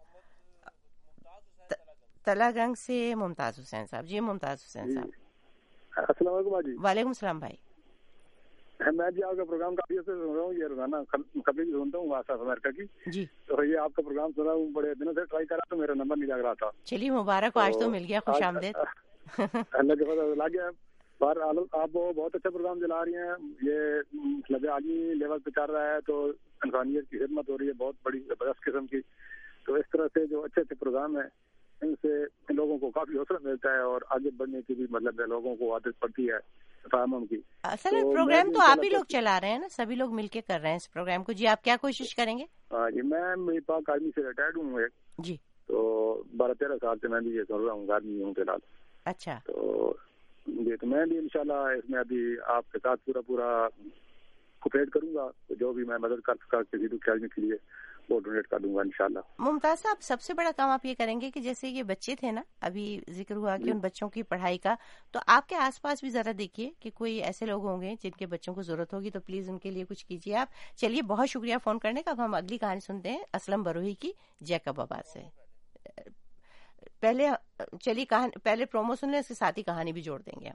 تلا گنگ سے ممتاز حسین صاحب. جی ممتاز حسین صاحب. السلام علیکم باجی. وعلیکم السلام بھائی. میں جی آپ کا پروگرام کافی سے سن رہا ہوں، یہ روزانہ کبھی بھی سنتا ہوں وائس آف امریکہ کی. جی تو یہ آپ کا پروگرام سنا ہوں، بڑے دنوں سے ٹرائی کرا تو میرا نمبر نہیں لگ رہا تھا. چلیے مبارک ہو، آج تو مل گیا. خوش آمدید. اللہ کے فضل لگ گیا. پر آپ بہت اچھا پروگرام چلا رہی ہیں. یہ مطلب عالمی لیول پہ چل رہا ہے تو انسانیت کی خدمت ہو رہی ہے بہت بڑی زبردست قسم کی. تو اس طرح سے جو اچھے اچھے پروگرام ہیں ان سے لوگوں کو کافی حوصلہ ملتا ہے اور آگے بڑھنے کی بھی مطلب لوگوں کو عادت پڑتی ہے تفاہم کی. اصل میں پروگرام تو آپ ہی لوگ چلا رہے ہیں نا، سبھی لوگ مل کے کر رہے ہیں اس پروگرام کو. جی آپ کیا کوشش کریں گے؟ ہاں جی میں میری پاک آرمی سے ریٹائرڈ ہوں ایک. جی تو بارہ تیرہ سال سے میں بھی یہ سن رہا ہوں، آرمی ہوں فی الحال. اچھا. تو جی تو میں بھی انشاءاللہ اس میں ابھی آپ کے ساتھ پورا پورا کوپریٹ کروں گا. جو بھی میں مدد کر سکا کسی بھی کھیلنے کے لیے وہ ڈونیٹ کر دوں گا انشاءاللہ. ممتاز صاحب سب سے بڑا کام آپ یہ کریں گے کہ جیسے یہ بچے تھے نا، ابھی ذکر ہوا کہ ان بچوں کی پڑھائی کا، تو آپ کے آس پاس بھی ذرا دیکھیے کہ کوئی ایسے لوگ ہوں گے جن کے بچوں کو ضرورت ہوگی، تو پلیز ان کے لیے کچھ کیجیے آپ. چلیے بہت شکریہ فون کرنے کا. اب ہم اگلی کہانی سنتے ہیں اسلم بروہی کی، جیکب آباد سے. پہلے چلیے کہانی پہلے پرومو سن لیں، اس کے ساتھ ہی کہانی بھی جوڑ دیں گے ہم.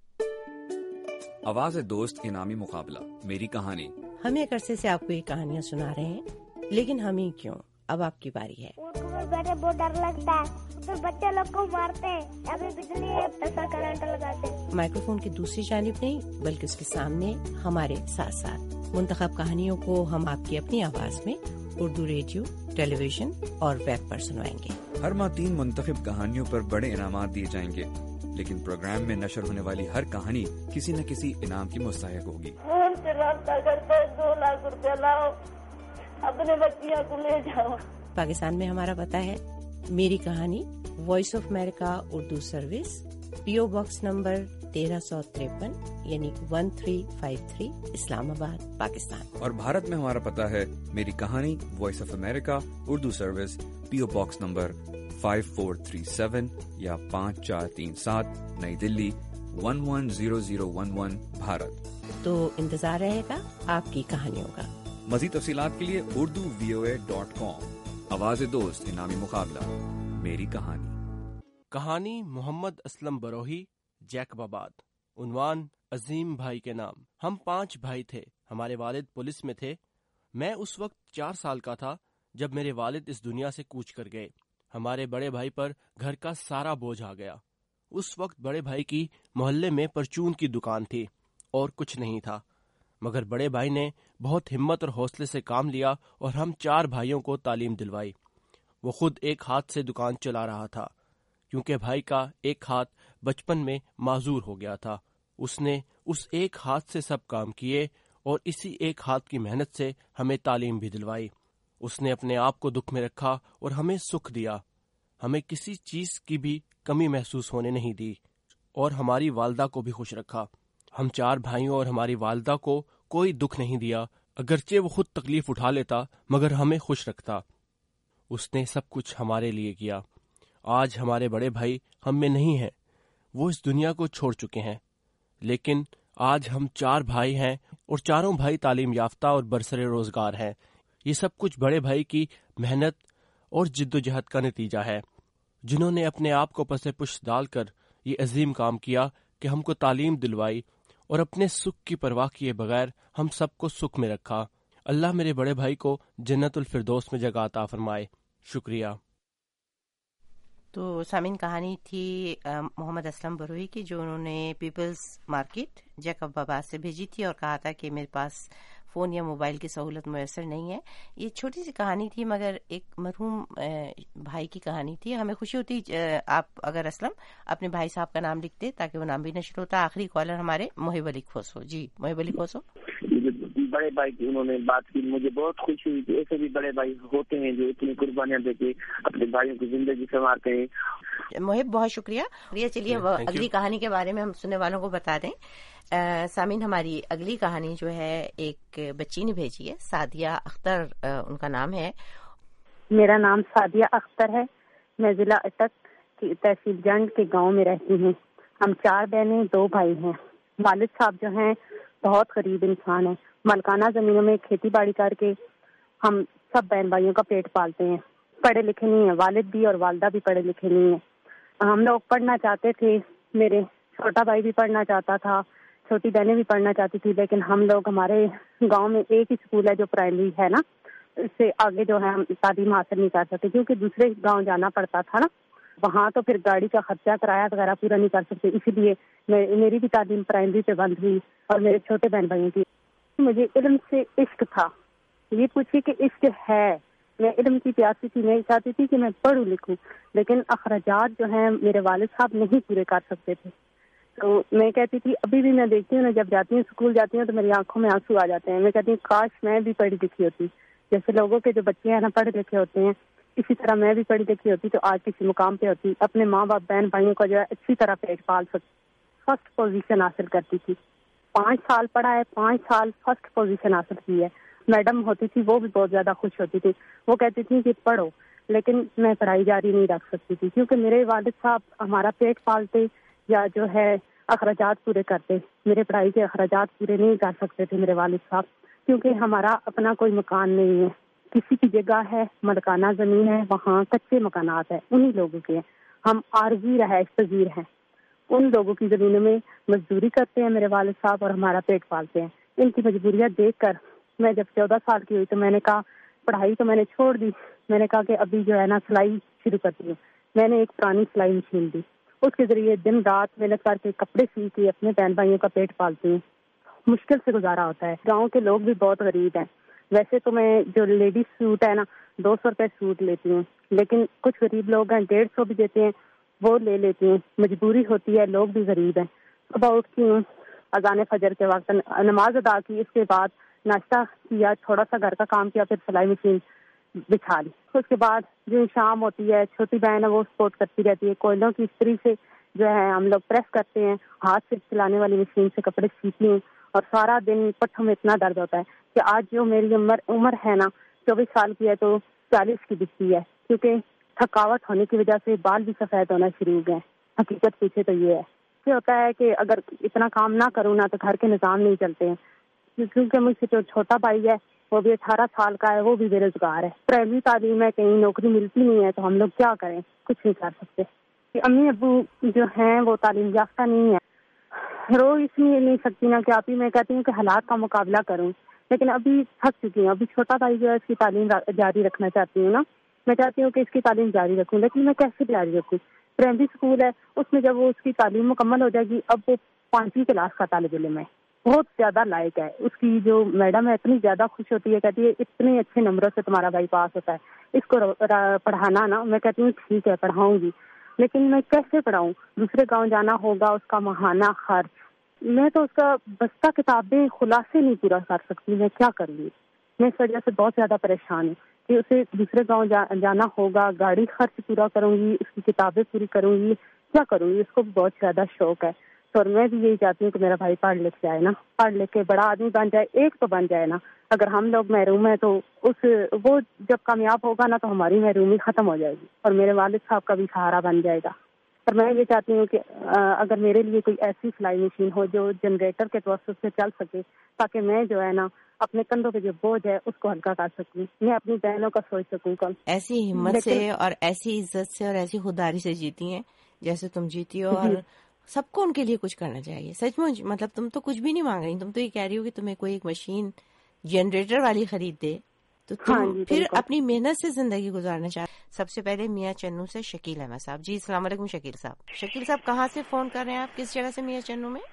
آواز دوست انعامی مقابلہ میری کہانی. ہم ایک عرصے سے آپ کو یہ کہانیاں سنا رہے ہیں، لیکن ہم ہی کیوں، اب آپ کی باری ہے. بیٹھے بہت ڈر لگتا ہے، پھر بچے لوگ کو مارتے ہیں، ابھی بجلی ایسا کرنٹ لگاتے ہیں. مائکرو فون کی دوسری جانب نہیں بلکہ اس کے سامنے ہمارے ساتھ ساتھ منتخب کہانیوں کو ہم آپ کی اپنی آواز میں اردو ریڈیو، ٹیلی ویژن اور ویب پر سنوائیں گے. ہر ماہ تین منتخب کہانیوں پر بڑے انعامات دیے جائیں گے، لیکن پروگرام میں نشر ہونے والی ہر کہانی کسی نہ کسی انعام کی مستحق ہوگی. فون سے رابطہ کرتے دو لاکھ روپیہ لاؤ، اپنے بچیاں کو لے جاؤ. پاکستان میں ہمارا پتہ ہے میری کہانی، Voice of America Urdu service, P O box number تیرہ سو ترپن یعنی one three five three, Islamabad, Pakistan. اور بھارت میں ہمارا پتہ ہے میری کہانی، Voice of America Urdu service, P O box number five four three seven یا پانچ چار تین سات، نئی Delhi one one zero zero one one, Bharat. تو انتظار رہے گا آپ کی کہانیوں کا. مزید تفصیلات کے لیے اردو وی او اے ڈاٹ کام. آواز دوست انعامی مقابلہ میری کہانی. کہانی محمد اسلم بروہی، جیکب آباد. عنوان عظیم بھائی کے نام. ہم پانچ بھائی تھے. ہمارے والد پولیس میں تھے. میں اس وقت چار سال کا تھا جب میرے والد اس دنیا سے کوچ کر گئے. ہمارے بڑے بھائی پر گھر کا سارا بوجھ آ گیا. اس وقت بڑے بھائی کی محلے میں پرچون کی دکان تھی اور کچھ نہیں تھا، مگر بڑے بھائی نے بہت ہمت اور حوصلے سے کام لیا اور ہم چار بھائیوں کو تعلیم دلوائی. وہ خود ایک ہاتھ سے دکان چلا رہا تھا کیونکہ بھائی کا ایک ہاتھ بچپن میں معذور ہو گیا تھا. اس نے اس ایک ہاتھ سے سب کام کیے اور اسی ایک ہاتھ کی محنت سے ہمیں تعلیم بھی دلوائی. اس نے اپنے آپ کو دکھ میں رکھا اور ہمیں سکھ دیا. ہمیں کسی چیز کی بھی کمی محسوس ہونے نہیں دی اور ہماری والدہ کو بھی خوش رکھا. ہم چار بھائیوں اور ہماری والدہ کو کوئی دکھ نہیں دیا، اگرچہ وہ خود تکلیف اٹھا لیتا مگر ہمیں خوش رکھتا. اس نے سب کچھ ہمارے لیے کیا. آج ہمارے بڑے بھائی ہم میں نہیں ہیں، وہ اس دنیا کو چھوڑ چکے ہیں، لیکن آج ہم چار بھائی ہیں اور چاروں بھائی تعلیم یافتہ اور برسر روزگار ہیں. یہ سب کچھ بڑے بھائی کی محنت اور جد و جہد کا نتیجہ ہے، جنہوں نے اپنے آپ کو پس پشت ڈال کر یہ عظیم کام کیا کہ ہم کو تعلیم دلوائی اور اپنے سکھ کی پرواہ کیے بغیر ہم سب کو سکھ میں رکھا. اللہ میرے بڑے بھائی کو جنت الفردوس میں جگہ عطا فرمائے. شکریہ. تو سامعین، کہانی تھی محمد اسلم بروہی کی، جو انہوں نے پیپلز مارکیٹ جیکب آباد سے بھیجی تھی اور کہا تھا کہ میرے پاس فون یا موبائل کی سہولت میسر نہیں ہے. یہ چھوٹی سی کہانی تھی مگر ایک مرحوم بھائی کی کہانی تھی. ہمیں خوشی ہوتی آپ اگر اسلم اپنے بھائی صاحب کا نام لکھتے تاکہ وہ نام بھی نشر ہوتا. آخری کالر ہمارے محب علی کھوسو. جی محب علی کھوسو. بڑے بھائی کی انہوں نے بات کی، مجھے بہت خوشی ہوئی کہ ایسے بھی بڑے بھائی ہوتے ہیں جو اتنی قربانیاں دے کے اپنے بھائیوں کی زندگی سنوارتے ہیں. محب بہت شکریہ. چلیے اگلی کہانی کے بارے میں ہم سننے والوں کو بتا دیں. سامعین، ہماری اگلی کہانی جو ہے ایک بچی نے بھیجی ہے، سعدیہ اختر ان کا نام ہے. میرا نام سعدیہ اختر ہے. میں ضلع اٹک کی تحصیل جنڈ کے گاؤں میں رہتی ہوں. ہم چار بہنیں، دو بھائی ہیں. والد صاحب جو ہیں بہت غریب انسان ہیں. ملکانہ زمینوں میں کھیتی باڑی کر کے ہم سب بہن بھائیوں کا پیٹ پالتے ہیں. پڑھے لکھے نہیں ہیں، والد بھی اور والدہ بھی پڑھے لکھے نہیں ہیں. ہم لوگ پڑھنا چاہتے تھے، میرے چھوٹا بھائی بھی پڑھنا چاہتا تھا، چھوٹی بہنیں بھی پڑھنا چاہتی تھی، لیکن ہم لوگ ہمارے گاؤں میں ایک ہی اسکول ہے جو پرائمری ہے نا، اس سے آگے جو ہے ہم تعلیم حاصل نہیں کر سکتے کیونکہ دوسرے گاؤں جانا پڑتا تھا نا. وہاں تو پھر گاڑی کا خرچہ، کرایہ وغیرہ پورا نہیں کر سکتے، اسی لیے میری بھی تعلیم پرائمری پہ بند ہوئی اور میرے چھوٹے بہن بھائیوں کی. مجھے علم سے عشق تھا. یہ پوچھیے کہ عشق ہے، میں علم کی پیاسی تھی. میں چاہتی تھی کہ میں پڑھوں لکھوں، لیکن اخراجات جو ہیں میرے والد صاحب نہیں پورے کر سکتے تھے. تو میں کہتی تھی، ابھی بھی میں دیکھتی ہوں نا، جب جاتی ہوں اسکول جاتی ہوں تو میری آنکھوں میں آنسو آ جاتے ہیں. میں کہتی ہوں کاش میں بھی پڑھی لکھی ہوتی، جیسے لوگوں کے جو بچے ہیں نا پڑھے لکھے ہوتے ہیں، اسی طرح میں بھی پڑھی لکھی ہوتی تو آج کسی مقام پہ ہوتی، اپنے ماں باپ بہن بھائیوں کا جو ہے اچھی طرح پیٹ پال سکتی، فرسٹ پوزیشن حاصل کرتی تھی. پانچ سال پڑھا ہے، پانچ سال فرسٹ پوزیشن حاصل کی ہے. میڈم ہوتی تھی وہ بھی بہت زیادہ خوش ہوتی تھی. وہ کہتی تھی کہ پڑھو، لیکن میں پڑھائی جاری نہیں رکھ سکتی تھی کیونکہ میرے والد صاحب ہمارا پیٹ پالتے یا جو ہے اخراجات پورے کرتے. میرے پڑھائی کے اخراجات پورے نہیں کر سکتے تھے میرے والد صاحب، کیونکہ ہمارا اپنا کوئی مکان نہیں ہے. کسی کی جگہ ہے، ملکانہ زمین ہے، وہاں کچے مکانات ہیں، انہی لوگوں کے ہیں. ہم عارضی رہائش پذیر ہیں. ان لوگوں کی زمینوں میں مزدوری کرتے ہیں میرے والد صاحب اور ہمارا پیٹ پالتے ہیں. ان کی مجبوریاں دیکھ کر میں جب چودہ سال کی ہوئی تو میں نے کہا پڑھائی تو میں نے چھوڑ دی. میں نے کہا کہ ابھی جو ہے نا سلائی شروع کرتی ہوں. میں نے ایک پرانی سلائی مشین دی, اس کے ذریعے دن رات محنت کر کے کپڑے سی کے اپنے بہن بھائیوں کا پیٹ پالتی ہوں. مشکل سے گزارا ہوتا ہے. گاؤں کے لوگ بھی بہت غریب ہیں. ویسے تو میں جو لیڈیز سوٹ ہے نا دو سو روپے سوٹ لیتی ہوں, لیکن کچھ غریب لوگ ہیں ڈیڑھ سو بھی دیتے ہیں, وہ لے لیتی ہوں. مجبوری ہوتی ہے, لوگ بھی غریب ہیں. صبح اٹھتی ہوں, اذان فجر کے وقت نماز ادا کی, اس کے بعد ناشتہ کیا, تھوڑا سا گھر کا کام کیا, پھر سلائی مشین بچھا لی. اس کے بعد جو شام ہوتی ہے چھوٹی بہن ہے وہ سپورٹ کرتی رہتی ہے. کوئلوں کی استری سے جو ہے ہم لوگ پریس کرتے ہیں, ہاتھ سے چلانے والی مشین سے کپڑے سیتی ہوں. اور سارا دن پٹھوں میں اتنا درد ہوتا ہے کہ آج جو میری عمر عمر ہے نا چوبیس سال کی ہے تو چالیس کی دکھتی ہے, کیونکہ تھکاوٹ ہونے کی وجہ سے بال بھی سفید ہونا شروع ہو گئے. حقیقت پیچھے تو یہ ہے کہ ہوتا ہے کہ اگر اتنا کام نہ کروں نا تو گھر کے نظام نہیں چلتے ہیں. کیونکہ مجھ سے جو چھوٹا بھائی ہے وہ بھی اٹھارہ سال کا ہے, وہ بھی بے روزگار ہے. پہلی تعلیم ہے, کہیں نوکری ملتی نہیں ہے, تو ہم لوگ کیا کریں, کچھ نہیں کر سکتے. امی ابو جو ہیں وہ تعلیم یافتہ نہیں ہے. رو اس لیے نہیں سکتی نا کہ آپ ہی میں کہتی ہوں کہ حالات کا مقابلہ کروں, لیکن ابھی تھک چکی ہوں. ابھی چھوٹا بھائی جو ہے اس کی تعلیم جاری رکھنا چاہتی ہوں نا, میں چاہتی ہوں کہ اس کی تعلیم جاری رکھوں, لیکن میں کیسے جاری رکھوں. پرائمری اسکول ہے, اس میں جب وہ اس کی تعلیم مکمل ہو جائے گی, اب وہ پانچویں کلاس کا طالب علم ہے, بہت زیادہ لائق ہے. اس کی جو میڈم ہے اتنی زیادہ خوش ہوتی ہے, کہتی ہے اتنے اچھے نمبروں سے تمہارا بھائی پاس ہوتا ہے, اس کو پڑھانا نا. میں کہتی ہوں ٹھیک ہے پڑھاؤں گی, لیکن میں کیسے پڑھاؤں. دوسرے گاؤں جانا ہوگا, اس کا ماہانہ خرچ, میں تو اس کا بستہ کتابیں خلاصے نہیں پورا کر سکتی. میں کیا کر لوں, میں اس وجہ سے بہت زیادہ پریشان ہوں کہ اسے دوسرے گاؤں جا, جانا ہوگا, گاڑی خرچ پورا کروں گی, اس کی کتابیں پوری کروں گی, کیا کروں گی. اس کو بہت زیادہ شوق ہے, اور میں بھی یہی چاہتی ہوں کہ میرا بھائی پڑھ لکھ جائے نا, پڑھ لکھ کے بڑا آدمی بن جائے, ایک تو بن جائے نا. اگر ہم لوگ محروم ہیں تو اس وہ جب کامیاب ہوگا نا تو ہماری محرومی ختم ہو جائے گی, اور میرے والد صاحب کا بھی سہارا بن جائے گا. اور میں یہ چاہتی ہوں کہ اگر میرے لیے کوئی ایسی سلائی مشین ہو جو جنریٹر کے توسط سے چل سکے, تاکہ میں جو ہے نا اپنے کندھوں پہ جو بوجھ ہے اس کو ہلکا کر سکوں, میں اپنی بہنوں کا سوچ سکوں. کل ایسی ہمت سے اور ایسی عزت سے اور ایسی خودداری سے جیتی ہیں جیسے تم جیتی ہو, اور سب کو ان کے لیے کچھ کرنا چاہیے. سچ مچ مطلب تم تو کچھ بھی نہیں مانگ رہی, تم تو یہ کہہ رہی ہو کہ تمہیں کوئی ایک مشین جنریٹر والی خرید دے تو تم ہاں جی, پھر اپنی محنت سے زندگی گزارنا چاہتے. سب سے پہلے میاں چنو سے شکیل احمد صاحب. جی السلام علیکم شکیل صاحب. شکیل صاحب کہاں سے فون کر رہے ہیں آپ, کس جگہ سے میاں چنو میں؟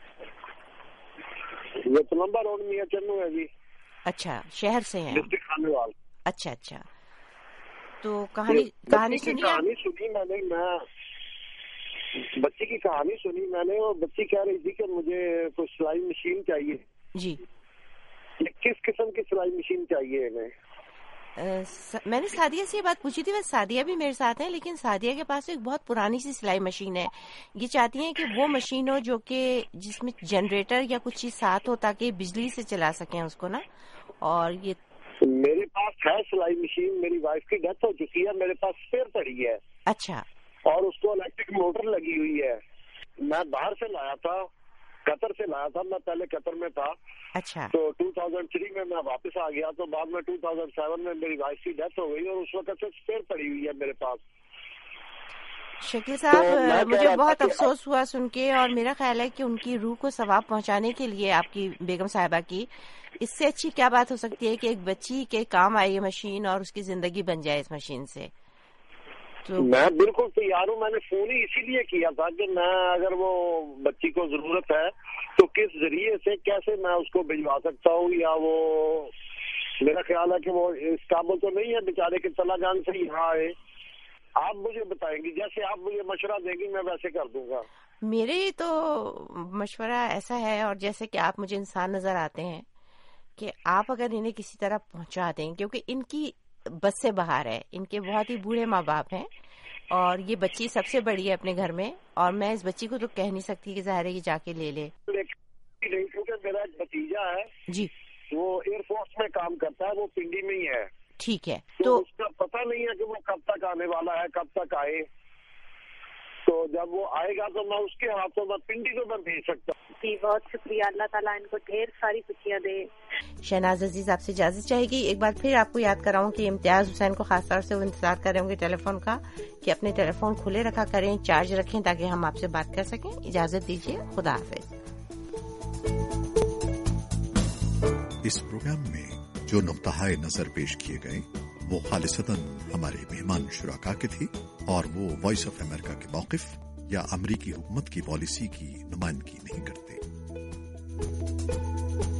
یہ پلمبر روڈ میاں چنو ہے جی. اچھا, شہر سے ہیں ڈسٹرکٹ خانیوال. اچھا اچھا, تو کہانی کہانی سنی کہانی سنی میں نے, میں بچی کی کہانی سنی میں نے, اور بچی کہہ رہی تھی کہ مجھے کوئی سلائی مشین چاہیے. جی, کس قسم کی سلائی مشین چاہیے انہیں؟ میں نے سعدیہ سے یہ بات پوچھی تھی, بس سعدیہ بھی میرے ساتھ ہیں, لیکن سعدیہ کے پاس ایک بہت پرانی سی سلائی مشین ہے. یہ چاہتی ہیں کہ وہ مشین ہو جو کہ جس میں جنریٹر یا کچھ چیز ساتھ ہو تاکہ بجلی سے چلا سکیں اس کو نا. اور یہ میرے پاس ہے سلائی مشین, میری وائف کی ڈیتھ ہو چکی ہے, میرے پاس اسپیئر پڑی ہے. اچھا, اور اس کو الیکٹرک موٹر لگی ہوئی ہے. میں باہر سے لایا تھا, قطر سے لایا تھا, میں پہلے قطر میں تھا. اچھا, تو دو ہزار تین میں میں واپس آ گیا, تو بعد میں دو ہزار سات میں میری وائف کی ڈیتھ ہو گئی, اور اس وقت سے اسپیئر پڑی ہوئی ہے میرے پاس. شکیل صاحب مجھے بہت افسوس ہوا سن کے, اور میرا خیال ہے کہ ان کی روح کو ثواب پہنچانے کے لیے آپ کی بیگم صاحبہ کی اس سے اچھی کیا بات ہو سکتی ہے کہ ایک بچی کے کام آئی یہ مشین اور اس کی زندگی بن جائے اس مشین سے. تو میں بالکل تیار ہوں. میں نے فون ہی اسی لیے کیا تھا کہ میں اگر وہ بچی کو ضرورت ہے تو کس ذریعے سے کیسے میں اس کو بھجوا سکتا ہوں, یا وہ میرا خیال ہے کہ وہ اس قابل تو نہیں ہے بیچارے کے تلا جان سے یہاں آئے. آپ مجھے بتائیں گی, جیسے آپ مجھے مشورہ دیں گی میں ویسے کر دوں گا. میرے تو مشورہ ایسا ہے, اور جیسے کہ آپ مجھے انسان نظر آتے ہیں, کہ آپ اگر انہیں کسی طرح پہنچا دیں, کیونکہ ان کی بس سے باہر ہے, ان کے بہت ہی بوڑھے ماں باپ ہیں, اور یہ بچی سب سے بڑی ہے اپنے گھر میں, اور میں اس بچی کو تو کہہ نہیں سکتی کہ ظاہر ہے کہ جا کے لے لے. کیونکہ میرا ایک بھتیجا ہے جی, وہ ایئر فورس میں کام کرتا ہے, وہ پنڈی میں ہی ہے. ٹھیک ہے, تو اس کا پتہ نہیں ہے کہ وہ کب تک آنے والا ہے, کب تک آئے. تو جب وہ آئے گا تو میں اس کے ہاتھوں میں پنڈی کو میں بھیج سکتا ہوں. جی بہت شکریہ، اللہ تعالیٰ ان کو ڈھیر ساری خوشیاں دے. شہناز عزیز آپ سے اجازت چاہے گی. ایک بار پھر آپ کو یاد کراؤں کہ امتیاز حسین کو خاص طور سے وہ انتظار کر رہے ہوں گے ٹیلی فون کا کہ اپنے ٹیلی فون کھلے رکھا کریں، چارج رکھیں تاکہ ہم آپ سے بات کر سکیں. اجازت دیجیے، خدا حافظ. اس پروگرام میں جو نقطۂ نظر پیش کیے گئے وہ خالصتاً ہمارے مہمان شرکا کے تھے اور وہ وائس آف امریکہ کے موقف یا امریکی حکومت کی پالیسی کی نمائندگی نہیں کرتے.